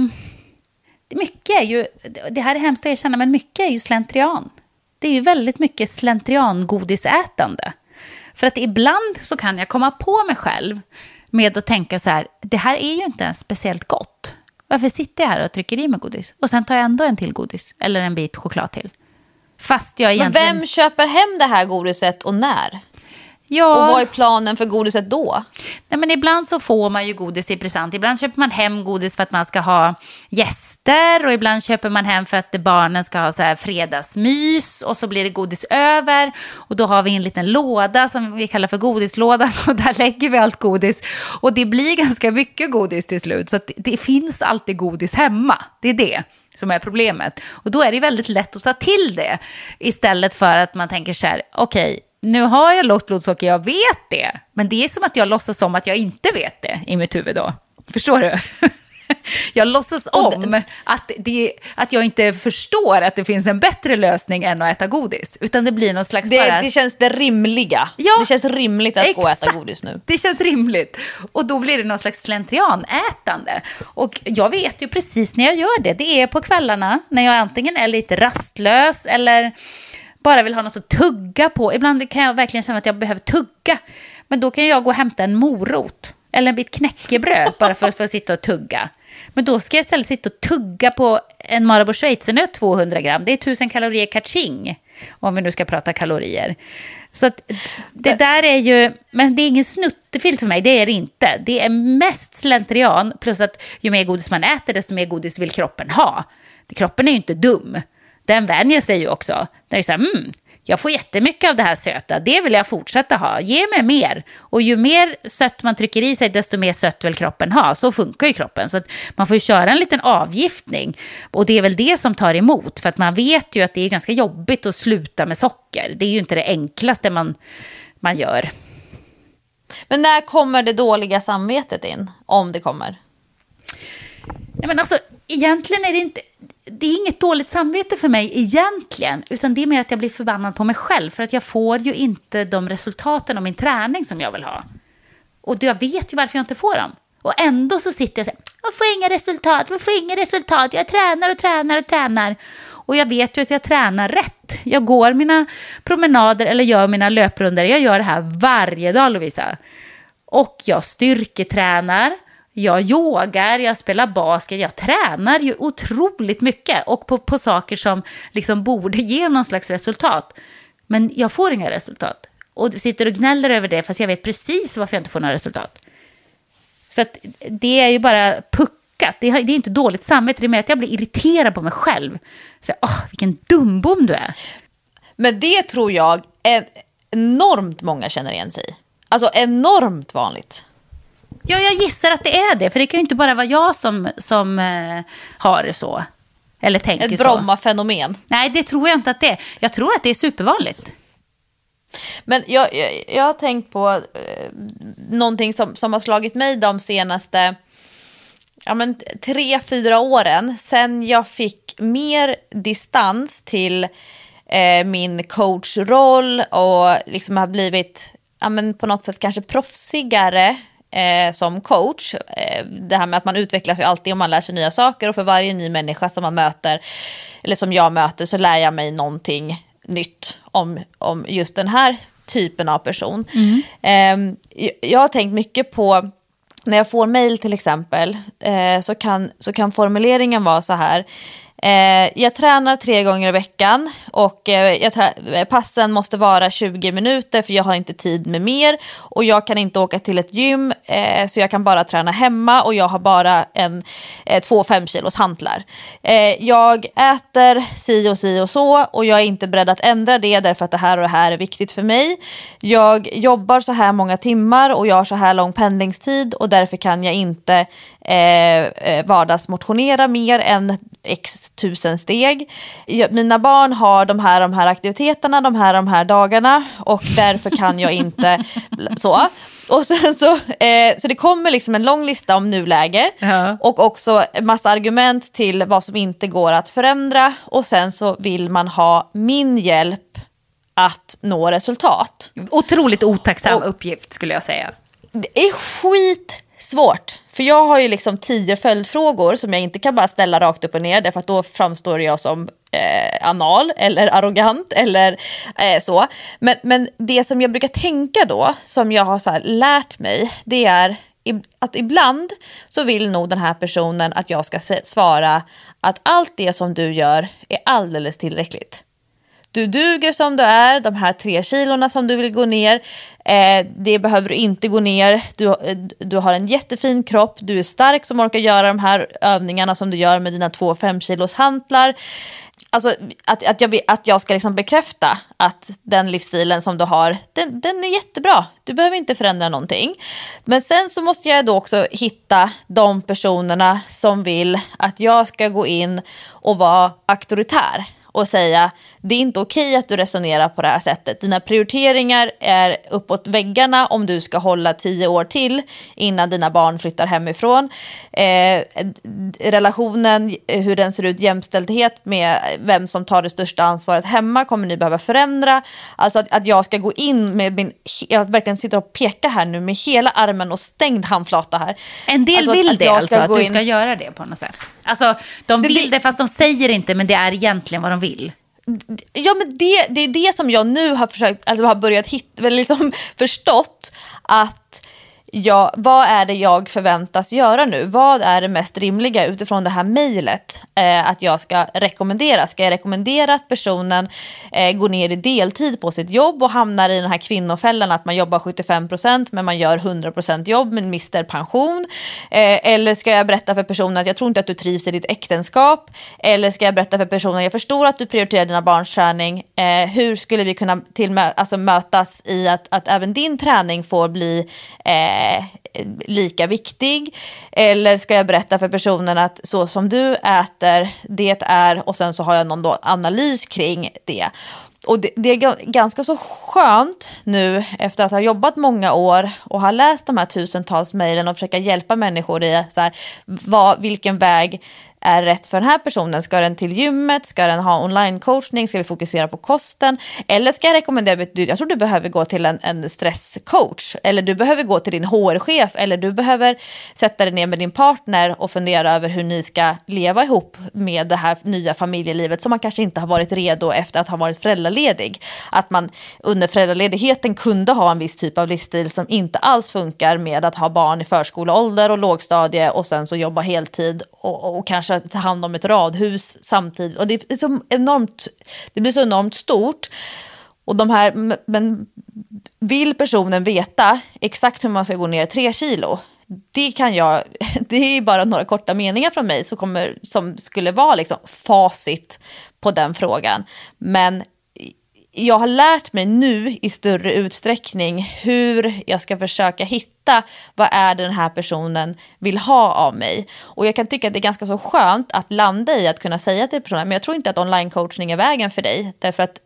mycket är ju... Det här är hemskt att erkänna, men mycket är ju slentrian. Det är ju väldigt mycket slentriangodisätande. För att ibland så kan jag komma på mig själv med att tänka så här, det här är ju inte ens speciellt gott. Varför sitter jag här och trycker i mig godis? Och sen tar jag ändå en till godis. Eller en bit choklad till. Fast jag egentligen... Men vem köper hem det här godiset och när? Ja. Och vad är planen för godiset då? Nej, men ibland så får man ju godis i present. Ibland köper man hem godis för att man ska ha gäster. Och ibland köper man hem för att barnen ska ha så här fredagsmys. Och så blir det godis över. Och då har vi en liten låda som vi kallar för godislådan. Och där lägger vi allt godis. Och det blir ganska mycket godis till slut. Så att det finns alltid godis hemma. Det är det som är problemet. Och då är det väldigt lätt att ta till det. Istället för att man tänker så här, okej, nu har jag lågt blodsocker, jag vet det. Men det är som att jag låtsas som att jag inte vet det i mitt huvud då. Förstår du? Jag låtsas om att jag inte förstår att det finns en bättre lösning än att äta godis. Utan det blir någon slags... Det känns det rimliga. Ja, det känns rimligt att gå och äta godis nu. Det känns rimligt. Och då blir det någon slags slentrianätande. Och jag vet ju precis när jag gör det. Det är på kvällarna när jag antingen är lite rastlös eller... bara vill ha något att tugga på. Ibland kan jag verkligen känna att jag behöver tugga. Men då kan jag gå och hämta en morot. Eller en bit knäckebröd bara för att få sitta och tugga. Men då ska jag istället sitta och tugga på en Marabou schweizernöt 200 gram. Det är 1000 kalorier kaching. Om vi nu ska prata kalorier. Så att det där är ju... Men det är ingen snuttefilt för mig. Det är det inte. Det är mest slentrian. Plus att ju mer godis man äter, desto mer godis vill kroppen ha. Kroppen är ju inte dum. Den vänjer sig ju också. Där det är så här, jag får jättemycket av det här söta. Det vill jag fortsätta ha. Ge mig mer. Och ju mer sött man trycker i sig, desto mer sött vill kroppen ha. Så funkar ju kroppen. Så att man får ju köra en liten avgiftning. Och det är väl det som tar emot. För att man vet ju att det är ganska jobbigt att sluta med socker. Det är ju inte det enklaste man gör. Men när kommer det dåliga samvetet in? Om det kommer? Ja, men alltså, egentligen är det inte... Det är inget dåligt samvete för mig egentligen, utan det är mer att jag blir förbannad på mig själv för att jag får ju inte de resultaten av min träning som jag vill ha. Och jag vet ju varför jag inte får dem. Och ändå så sitter jag så här, jag får inga resultat, jag tränar. Och jag vet ju att jag tränar rätt. Jag går mina promenader eller gör mina löprundor. Jag gör det här varje dag, Lovisa. Och jag styrketränar. Jag yogar, jag spelar basket, jag tränar ju otroligt mycket och på saker som liksom borde ge någon slags resultat. Men jag får inga resultat. Och sitter och gnäller över det fast jag vet precis varför jag inte får några resultat. Så att det är ju bara puckat. Det är inte dåligt samvete, det är mer att jag blir irriterad på mig själv. Så, vilken dumbom du är. Men det tror jag är enormt många känner igen sig i. Alltså enormt vanligt. Ja, jag gissar att det är det. För det kan ju inte bara vara jag som har det så. Eller tänker så. Ett Bromma-fenomen. Nej, det tror jag inte att det är. Jag tror att det är supervanligt. Men jag har tänkt på någonting som har slagit mig de senaste 3-4 åren. Sen jag fick mer distans till min coachroll och liksom har blivit på något sätt kanske proffsigare som coach. Det här med att man utvecklas ju alltid och man lär sig nya saker, och för varje ny människa som man möter eller som jag möter så lär jag mig någonting nytt om just den här typen av person. Jag har tänkt mycket på när jag får mejl till exempel, så kan formuleringen vara så här: jag tränar 3 gånger i veckan och passen måste vara 20 minuter för jag har inte tid med mer, och jag kan inte åka till ett gym så jag kan bara träna hemma, och jag har bara 2 5 kilos hantlar. Jag äter si och så, och jag är inte beredd att ändra det därför att det här och det här är viktigt för mig. Jag jobbar så här många timmar och jag har så här lång pendlingstid, och därför kan jag inte vardagsmotionera mer än x 1000 steg. Mina barn har de här aktiviteterna de här dagarna, och därför kan jag inte så. Och sen så det kommer liksom en lång lista om nuläge, och också massa argument till vad som inte går att förändra, och sen så vill man ha min hjälp att nå resultat. Otroligt otacksam uppgift skulle jag säga. Det är skitsvårt. För jag har ju liksom 10 följdfrågor som jag inte kan bara ställa rakt upp och ner. Därför att då framstår jag som anal eller arrogant eller så. Men det som jag brukar tänka då, som jag har så här lärt mig, det är att ibland så vill nog den här personen att jag ska svara att allt det som du gör är alldeles tillräckligt. Du duger som du är, de här 3 kilorna som du vill gå ner, det behöver du inte gå ner. Du har en jättefin kropp, du är stark som orkar göra de här övningarna som du gör med dina 2 5-kilos hantlar. Alltså att jag ska liksom bekräfta att den livsstilen som du har, den är jättebra. Du behöver inte förändra någonting. Men sen så måste jag då också hitta de personerna som vill att jag ska gå in och vara auktoritär. Och säga, det är inte okej att du resonerar på det här sättet. Dina prioriteringar är uppåt väggarna om du ska hålla 10 år till innan dina barn flyttar hemifrån. Relationen, hur den ser ut, jämställdhet med vem som tar det största ansvaret hemma kommer ni behöva förändra. Alltså att jag ska gå in med jag verkligen sitter och pekar här nu med hela armen och stängd handflata här. En del alltså vill det alltså, att du ska in. Göra det på något sätt. Alltså de vill det fast de säger inte, men det är egentligen vad de vill. Ja, men det är det som jag nu har försökt, alltså har börjat liksom förstått att vad är det jag förväntas göra nu? Vad är det mest rimliga utifrån det här mejlet att jag ska rekommendera? Ska jag rekommendera att personen går ner i deltid på sitt jobb och hamnar i den här kvinnofällan att man jobbar 75% men man gör 100% jobb men mister pension? Eller ska jag berätta för personen att jag tror inte att du trivs i ditt äktenskap? Eller ska jag berätta för personen jag förstår att du prioriterar dina barns träning? Hur skulle vi kunna mötas i att även din träning får bli lika viktig? Eller ska jag berätta för personen att så som du äter, det är, och sen så har jag någon då analys kring det. Och det är ganska så skönt nu efter att ha jobbat många år och ha läst de här tusentals mejlen och försöka hjälpa människor i så här, vilken väg är rätt för den här personen. Ska den till gymmet? Ska den ha online-coachning? Ska vi fokusera på kosten? Eller ska jag rekommendera, jag tror du behöver gå till en stresscoach. Eller du behöver gå till din HR-chef. Eller du behöver sätta dig ner med din partner och fundera över hur ni ska leva ihop med det här nya familjelivet som man kanske inte har varit redo efter att ha varit föräldraledig. Att man under föräldraledigheten kunde ha en viss typ av livsstil som inte alls funkar med att ha barn i förskoleålder och lågstadie och sen så jobba heltid och kanske ta hand om ett radhus samtidigt. Och det är så enormt, det blir så enormt stort. Och men vill personen veta exakt hur man ska gå ner 3 kilo? Det är bara några korta meningar från mig som skulle vara liksom facit på den frågan. Men jag har lärt mig nu i större utsträckning hur jag ska försöka hitta vad är den här personen vill ha av mig. Och jag kan tycka att det är ganska så skönt att landa i att kunna säga till personen, men jag tror inte att online-coachning är vägen för dig. Därför att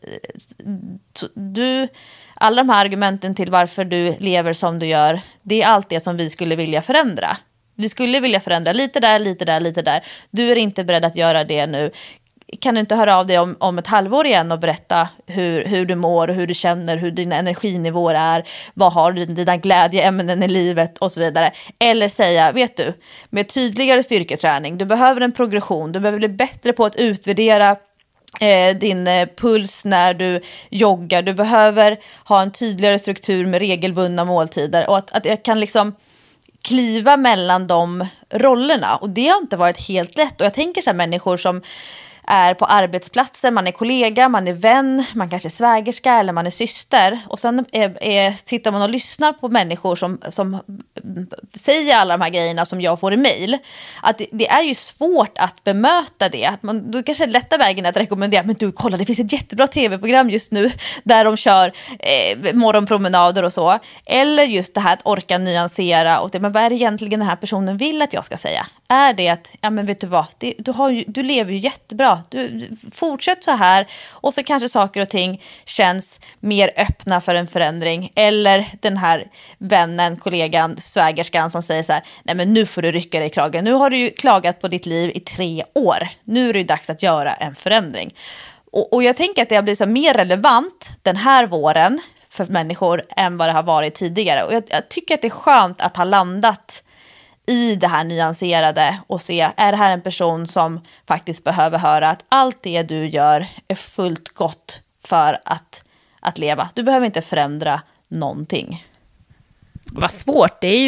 alla de här argumenten till varför du lever som du gör, det är allt det som vi skulle vilja förändra. Vi skulle vilja förändra lite där, lite där, lite där. Du är inte beredd att göra det nu. Kan du inte höra av dig om ett halvår igen och berätta hur du mår och hur du känner, hur dina energinivåer är, vad har du dina glädjeämnen i livet och så vidare. Eller säga, vet du, med tydligare styrketräning, du behöver en progression, du behöver bli bättre på att utvärdera din puls när du joggar, du behöver ha en tydligare struktur med regelbundna måltider och att jag kan liksom kliva mellan de rollerna, och det har inte varit helt lätt. Och jag tänker så här, människor som är på arbetsplatser, man är kollega, man är vän, man kanske är svägerska eller man är syster, och sen sitter man och lyssnar på människor som säger alla de här grejerna som jag får i mejl. Att det är ju svårt att bemöta det. Då kanske är lätta vägen att rekommendera, men du, kolla, det finns ett jättebra tv-program just nu där de kör morgonpromenader och så. Eller just det här att orka nyansera och det, men vad är det egentligen den här personen vill att jag ska säga? Är det att, ja men vet du vad, du lever ju jättebra, du fortsätt så här, och så kanske saker och ting känns mer öppna för en förändring. Eller den här vännen, kollegan, svägerskan som säger så här, nej men nu får du rycka dig i kragen, nu har du ju klagat på ditt liv i 3 år, nu är det ju dags att göra en förändring. Och jag tänker att det har blivit så mer relevant den här våren för människor än vad det har varit tidigare. Och jag tycker att det är skönt att ha landat i det här nyanserade och se, är det här en person som faktiskt behöver höra att allt det du gör är fullt gott för att leva. Du behöver inte förändra någonting. Vad svårt, det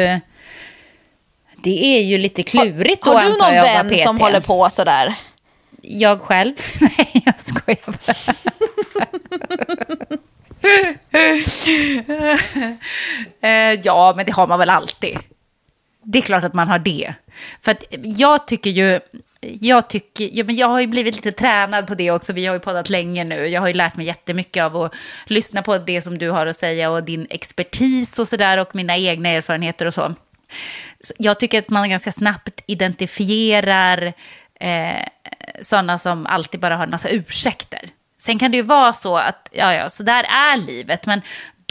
är ju lite klurigt. Har du någon vän som håller på sådär? Jag själv? Nej, jag skojar bara. Ja, men det har man väl alltid. Det är klart att man har det. För att jag har ju blivit lite tränad på det också. Vi har ju poddat länge nu. Jag har ju lärt mig jättemycket av att lyssna på det som du har att säga och din expertis och sådär och mina egna erfarenheter och så. Jag tycker att man ganska snabbt identifierar sådana som alltid bara har en massa ursäkter. Sen kan det ju vara så att ja, så där är livet. Men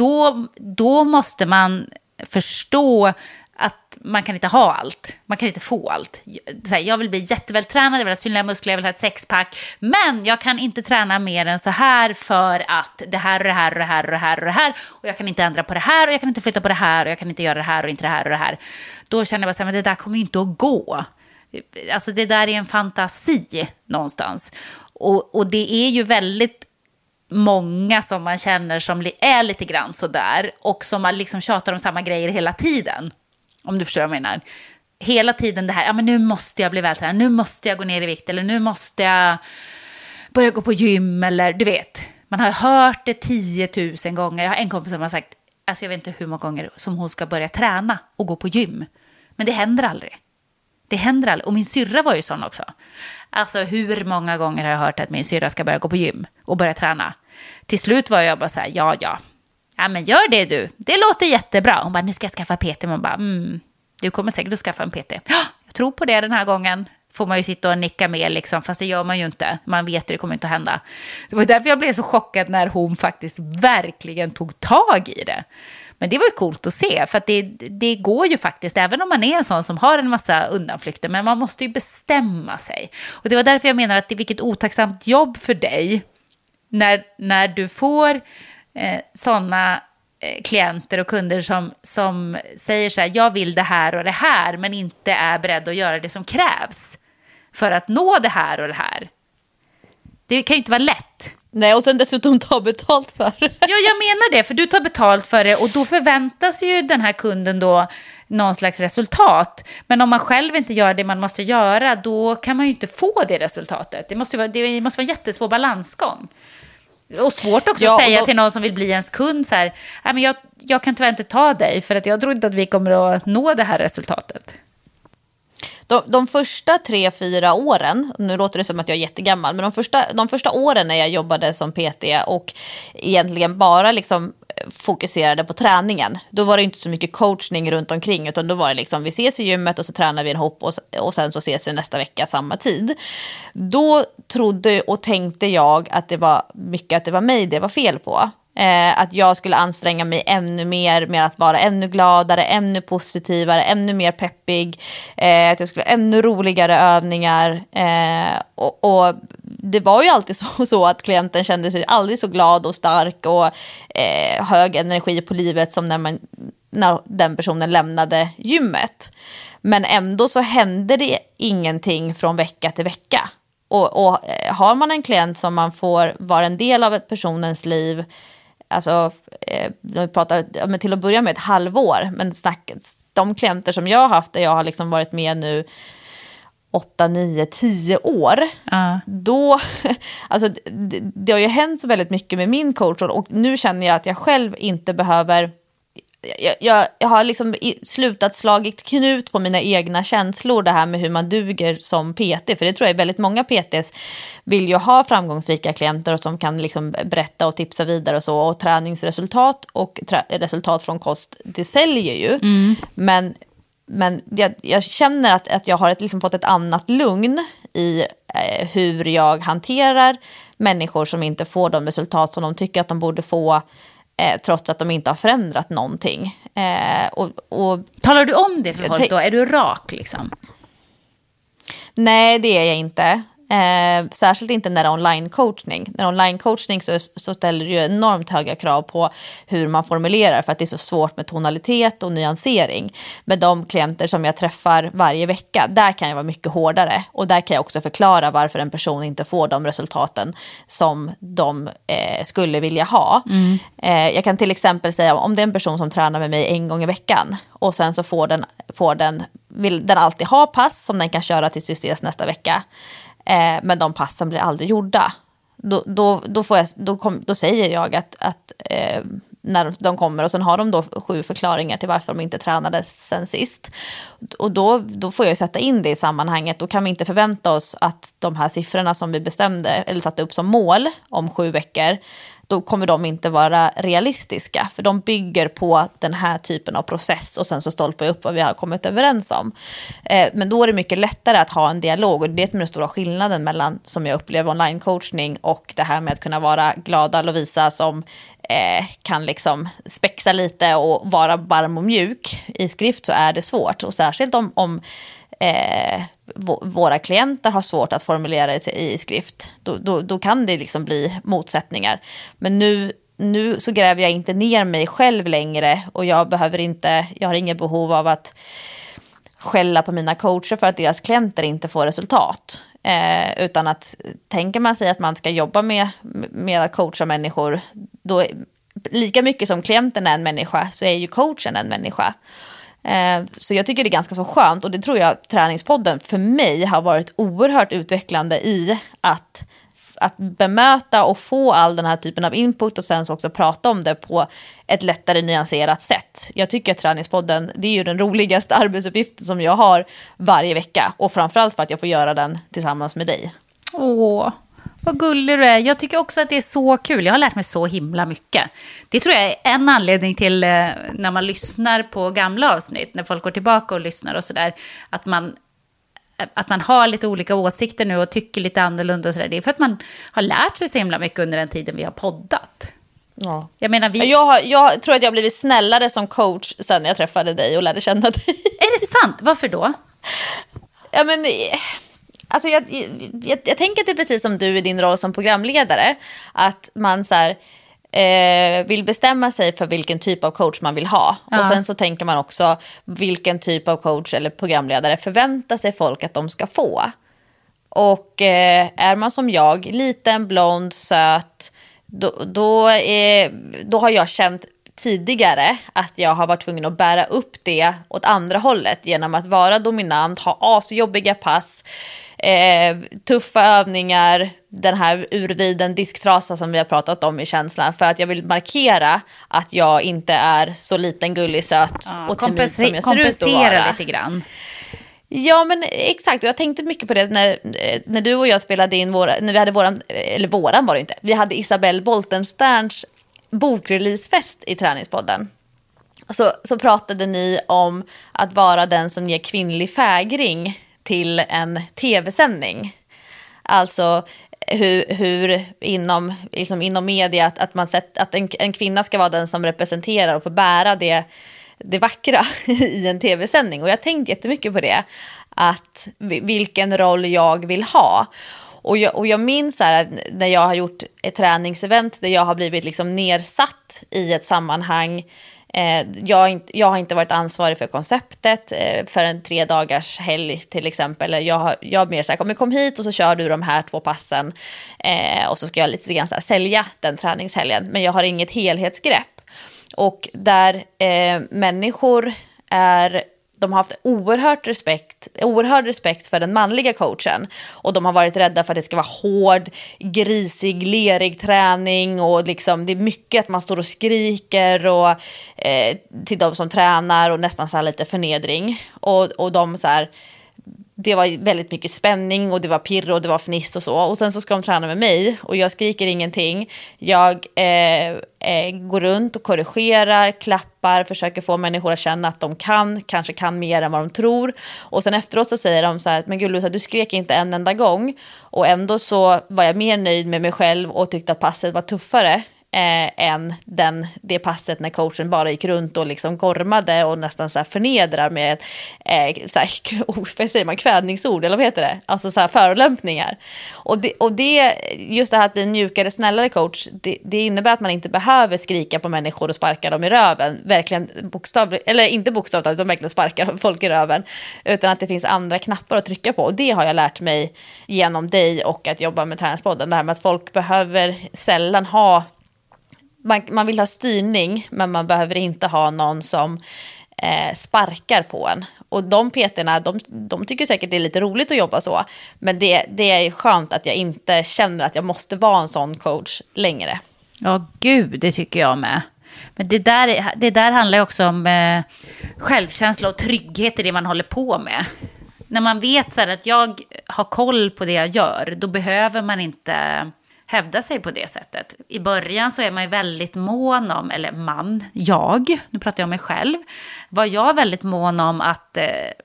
då måste man förstå att man kan inte ha allt. Man kan inte få allt. Så här, jag vill bli jättevältränad, jag vill ha synliga muskler, jag vill ha ett sexpack. Men jag kan inte träna mer än så här för att det här och det här och det här och det här och det här. Och jag kan inte ändra på det här och jag kan inte flytta på det här och jag kan inte göra det här och inte det här och det här. Då känner jag bara så här, men det där kommer ju inte att gå. Alltså det där är en fantasi någonstans. Och det är ju väldigt många som man känner som är lite grann så där och som man liksom tjatar om samma grejer hela tiden. Om du förstår vad jag menar. Hela tiden det här, ja men nu måste jag bli vältränad, nu måste jag gå ner i vikt eller nu måste jag börja gå på gym eller du vet. Man har hört det 10 000 gånger. Jag har en kompis som har sagt, alltså jag vet inte hur många gånger som hon ska börja träna och gå på gym. Men det händer aldrig. Det händer aldrig. Och min syrra var ju sån också. Alltså hur många gånger har jag hört att min syrra ska börja gå på gym och börja träna. Till slut var jag bara så här, ja men gör det du. Det låter jättebra. Hon bara, nu ska jag skaffa PT. Man bara, du kommer säkert att skaffa en PT. Ja, jag tror på det den här gången. Får man ju sitta och nicka med liksom. Fast det gör man ju inte. Man vet att det kommer inte att hända. Det var därför jag blev så chockad när hon faktiskt verkligen tog tag i det. Men det var ju coolt att se. För att det går ju faktiskt. Även om man är en sån som har en massa undanflykter. Men man måste ju bestämma sig. Och det var därför jag menar att det är vilket otacksamt jobb för dig. När du får sådana klienter och kunder som säger så här, jag vill det här och det här men inte är beredd att göra det som krävs för att nå det här och det här. Det kan ju inte vara lätt. Nej, och sen dessutom ta betalt för det. Ja, jag menar det, för du tar betalt för det och då förväntas ju den här kunden då någon slags resultat. Men om man själv inte gör det man måste göra, då kan man ju inte få det resultatet. Det måste vara en jättesvår balansgång. Och svårt också att säga till någon som vill bli ens kund så här, nej men jag kan tyvärr inte ta dig för att jag tror inte att vi kommer att nå det här resultatet. De första 3-4 åren, nu låter det som att jag är jättegammal, men de första åren när jag jobbade som PT och egentligen bara liksom fokuserade på träningen, då var det inte så mycket coachning runt omkring, utan då var det liksom, vi ses i gymmet och så tränar vi ihop och sen så ses vi nästa vecka samma tid. Då trodde och tänkte jag att det var mig det var fel på. Att jag skulle anstränga mig ännu mer med att vara ännu gladare, ännu positivare, ännu mer peppig, att jag skulle ha ännu roligare övningar, och det var ju alltid så att klienten kände sig aldrig så glad och stark och hög energi på livet som när den personen lämnade gymmet. Men ändå så hände det ingenting från vecka till vecka. Och har man en klient som man får vara en del av ett personens liv, alltså vi pratar till att börja med ett halvår, men de klienter som jag har haft där jag har liksom varit med nu 8, 9, 10 år, då, alltså det har ju hänt så väldigt mycket med min coach och nu känner jag att jag själv inte behöver, jag har liksom slutat slagit knut på mina egna känslor, det här med hur man duger som PT, för det tror jag är väldigt många PTs vill ju ha framgångsrika klienter och som kan liksom berätta och tipsa vidare och så, och träningsresultat och resultat från kost, det säljer ju. Men jag känner att jag har liksom fått ett annat lugn i hur jag hanterar människor som inte får de resultat som de tycker att de borde få, trots att de inte har förändrat någonting. Talar du om det för folk då? Är du rak liksom? Nej, det är jag inte. Särskilt inte när det är online-coachning. När online-coachning så ställer det ju enormt höga krav på hur man formulerar, för att det är så svårt med tonalitet och nyansering. Men de klienter som jag träffar varje vecka, där kan jag vara mycket hårdare. Och där kan jag också förklara varför en person inte får de resultaten som de skulle vilja ha. Jag kan till exempel säga, om det är en person som tränar med mig en gång i veckan och sen så vill den alltid ha pass som den kan köra tills vi ses nästa vecka. Men de passen blir aldrig gjorda. Då säger jag att när de kommer och sen har de då 7 förklaringar till varför de inte tränade sen sist. Och då får jag sätta in det i sammanhanget. Då kan vi inte förvänta oss att de här siffrorna som vi bestämde eller satte upp som mål om 7 veckor, då kommer de inte vara realistiska. För de bygger på den här typen av process och sen så stolpar upp vad vi har kommit överens om. Men då är det mycket lättare att ha en dialog, och det är den stora skillnaden mellan, som jag upplever, online-coachning och det här med att kunna vara glada Lovisa som kan liksom spexa lite och vara varm och mjuk. I skrift så är det svårt, och särskilt om våra klienter har svårt att formulera det i skrift, då kan det liksom bli motsättningar. Men nu så gräver jag inte ner mig själv längre, och jag har inget behov av att skälla på mina coacher för att deras klienter inte får resultat. Utan att tänker man sig att man ska jobba med att coacha människor, då lika mycket som klienten är en människa så är ju coachen en människa. Så jag tycker det är ganska så skönt, och det tror jag träningspodden för mig har varit oerhört utvecklande i att bemöta och få all den här typen av input och sen så också prata om det på ett lättare nyanserat sätt. Jag tycker att träningspodden, det är ju den roligaste arbetsuppgiften som jag har varje vecka, och framförallt för att jag får göra den tillsammans med dig. Åh, vad gullig du är. Jag tycker också att det är så kul. Jag har lärt mig så himla mycket. Det tror jag är en anledning till när man lyssnar på gamla avsnitt, när folk går tillbaka och lyssnar och sådär, att man har lite olika åsikter nu och tycker lite annorlunda och sådär. Det är för att man har lärt sig så himla mycket under den tiden vi har poddat. Ja. Jag menar, jag tror att jag har blivit snällare som coach sen jag träffade dig och lärde känna dig. Är det sant? Varför då? Ja, men alltså jag tänker att det är precis som du i din roll som programledare, att man så här, vill bestämma sig för vilken typ av coach man vill ha. Ja. Och sen så tänker man också vilken typ av coach eller programledare förväntar sig folk att de ska få. Och är man som jag, liten, blond, söt, då har jag känt tidigare att jag har varit tvungen att bära upp det åt andra hållet genom att vara dominant, ha asjobbiga pass, tuffa övningar, den här urviden disktrasa som vi har pratat om i känslan, för att jag vill markera att jag inte är så liten, gullig, söt och timid som jag ser ut att vara. Lite grann. Ja, men exakt, och jag tänkte mycket på det när du och jag spelade in när vi hade våran var det inte, vi hade Isabelle Boltensterns bokreleasefest i träningspodden. Så pratade ni om att vara den som ger kvinnlig fägring till en tv-sändning. Alltså hur inom media att man sett att en kvinna ska vara den som representerar och får bära det vackra i en tv-sändning. Och jag tänkte jättemycket på det, att vilken roll jag vill ha. Och jag minns här när jag har gjort ett träningsevent där jag har blivit liksom nersatt i ett sammanhang. Jag har inte varit ansvarig för konceptet för en 3 dagars helg till exempel. Jag har mer sagt, kom hit och så kör du de här 2 passen och så ska jag lite grann så här sälja den träningshelgen. Men jag har inget helhetsgrepp. Och där människor de har haft oerhörd respekt för den manliga coachen, och de har varit rädda för att det ska vara hård, grisig, lerig träning, och liksom det är mycket att man står och skriker och till de som tränar, och nästan så här lite förnedring, och de så här, det var väldigt mycket spänning och det var pirr och det var fniss och så. Och sen så ska de träna med mig och jag skriker ingenting. Jag går runt och korrigerar, klappar, försöker få människor att känna att de kanske kan mer än vad de tror. Och sen efteråt så säger de så här, men gud Lusa, du skrek inte en enda gång. Och ändå så var jag mer nöjd med mig själv och tyckte att passet var tuffare än det passet när coachen bara gick runt och liksom gormade och nästan så här förnedrar med så här, vad säger man, kvädningsord eller vad heter det? Alltså så här förolämpningar. Och det just det här att bli en mjukare, snällare coach, det innebär att man inte behöver skrika på människor och sparka dem i röven, verkligen bokstavligt, eller inte bokstavligt utan verkligen sparka folk i röven, utan att det finns andra knappar att trycka på. Och det har jag lärt mig genom dig och att jobba med Träningspodden, det här med att folk behöver sällan ha, man vill ha styrning, men man behöver inte ha någon som sparkar på en. Och de peterna, de tycker säkert det är lite roligt att jobba så, men det är skönt att jag inte känner att jag måste vara en sån coach längre. Ja, gud, det tycker jag med. Men det där handlar ju också om självkänsla och trygghet i det man håller på med. När man vet så här att jag har koll på det jag gör, då behöver man inte hävda sig på det sättet. I början så är man ju väldigt mån om, eller nu pratar jag om mig själv, var jag väldigt mån om att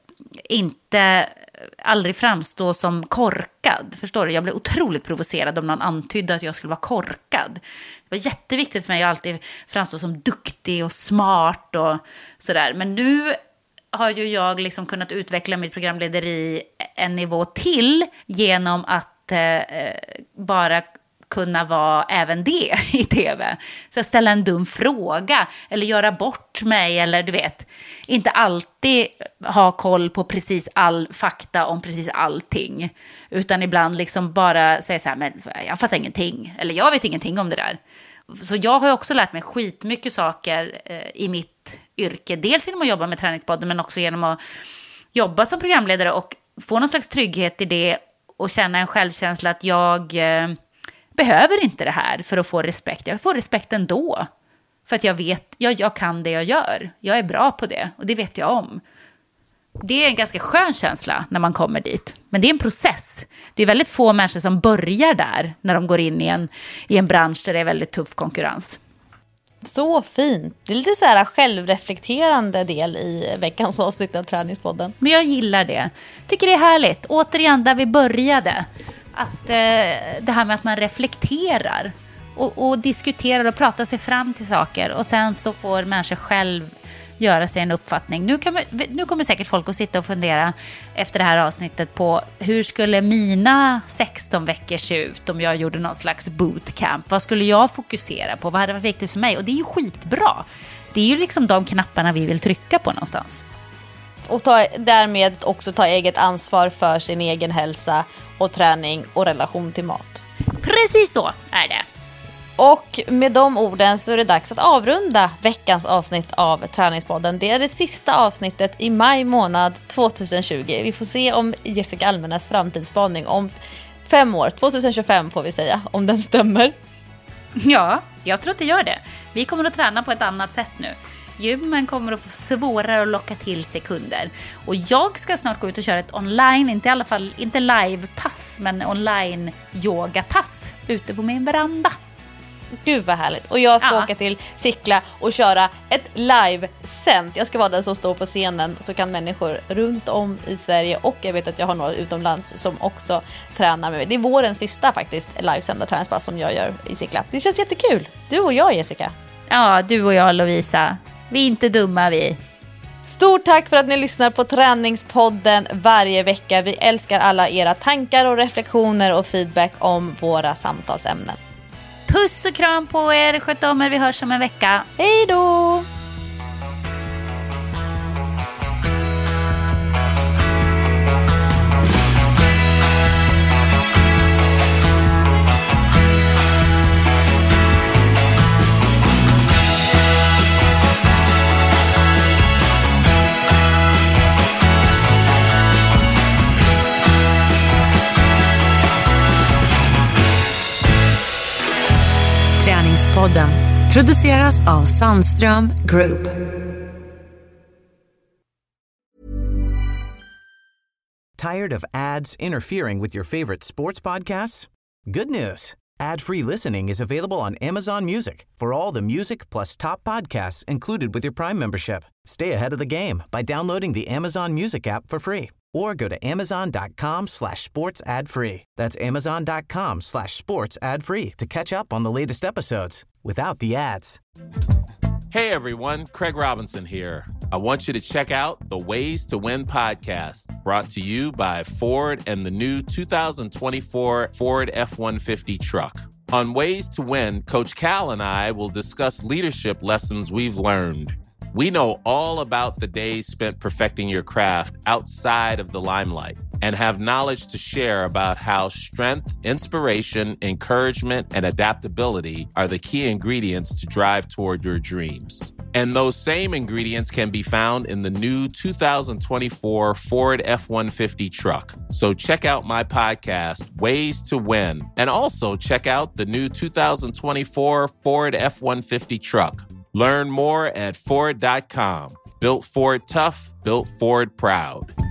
aldrig framstå som korkad. Förstår du? Jag blev otroligt provocerad om någon antydde att jag skulle vara korkad. Det var jätteviktigt för mig att alltid framstå som duktig och smart och sådär. Men nu har ju jag liksom kunnat utveckla mitt programlederi en nivå till genom att bara kunna vara även det i tv. Så ställa en dum fråga eller göra bort mig eller du vet, inte alltid ha koll på precis all fakta om precis allting, utan ibland liksom bara säga så här, men jag fattar ingenting eller jag vet ingenting om det där. Så jag har också lärt mig skitmycket saker i mitt yrke, dels genom att jobba med Träningspodden men också genom att jobba som programledare och få någon slags trygghet i det och känna en självkänsla att jag behöver inte det här för att få respekt. Jag får respekt ändå. För att jag vet, jag kan det jag gör. Jag är bra på det och det vet jag om. Det är en ganska skön känsla när man kommer dit. Men det är en process. Det är väldigt få människor som börjar där när de går in i en bransch där det är väldigt tuff konkurrens. Så fint. Det är lite så här självreflekterande del i veckans avsnitt av Träningspodden. Men jag gillar det. Tycker det är härligt. Återigen där vi började. Att det här med att man reflekterar och diskuterar och pratar sig fram till saker. Och sen så får människor själv göra sig en uppfattning. Nu kommer säkert folk att sitta och fundera efter det här avsnittet på hur skulle mina 16 veckor se ut om jag gjorde någon slags bootcamp. Vad skulle jag fokusera på? Vad hade varit viktigt för mig? Och det är ju skitbra. Det är ju liksom de knapparna vi vill trycka på någonstans. Och därmed också ta eget ansvar för sin egen hälsa och träning och relation till mat. Precis så är det. Och med de orden så är det dags att avrunda veckans avsnitt av Träningspodden. Det är det sista avsnittet i maj månad 2020. Vi får se om Jessica Almenäs framtidsspaning om 5 år, 2025 får vi säga, om den stämmer. Ja, jag tror att det gör det. Vi kommer att träna på ett annat sätt nu. Gymmen kommer att få svårare att locka till sig kunder. Och jag ska snart gå ut och köra ett online, inte i alla fall inte live-pass, men online yogapass ute på min veranda. Gud vad härligt. Och jag ska åka till Sickla och köra ett live-sänt. Jag ska vara den som står på scenen, så kan människor runt om i Sverige, och jag vet att jag har några utomlands som också tränar med mig. Det är vårens sista faktiskt livesända träningspass som jag gör i Sickla. Det känns jättekul. Du och jag, Jessica. Ja, du och jag, Lovisa. Vi är inte dumma, vi. Stort tack för att ni lyssnar på Träningspodden varje vecka. Vi älskar alla era tankar och reflektioner och feedback om våra samtalsämnen. Puss och kram på er. Sköt om er. Vi hörs om en vecka. Hej då! Träningspodden produceras av Sandström Group. Tired of ads interfering with your favorite sports podcasts? Good news. Ad-free listening is available on Amazon Music for all the music plus top podcasts included with your Prime membership. Stay ahead of the game by downloading the Amazon Music app for free or go to amazon.com/sports ad free. That's amazon.com/sports ad free to catch up on the latest episodes without the ads. Hey everyone, Craig Robinson here. I want you to check out the Ways to Win podcast, brought to you by Ford and the new 2024 Ford F-150 truck. On Ways to Win, Coach Cal and I will discuss leadership lessons we've learned. We know all about the days spent perfecting your craft outside of the limelight and have knowledge to share about how strength, inspiration, encouragement, and adaptability are the key ingredients to drive toward your dreams. And those same ingredients can be found in the new 2024 Ford F-150 truck. So check out my podcast, Ways to Win, and also check out the new 2024 Ford F-150 truck. Learn more at Ford.com. Built Ford tough, built Ford proud.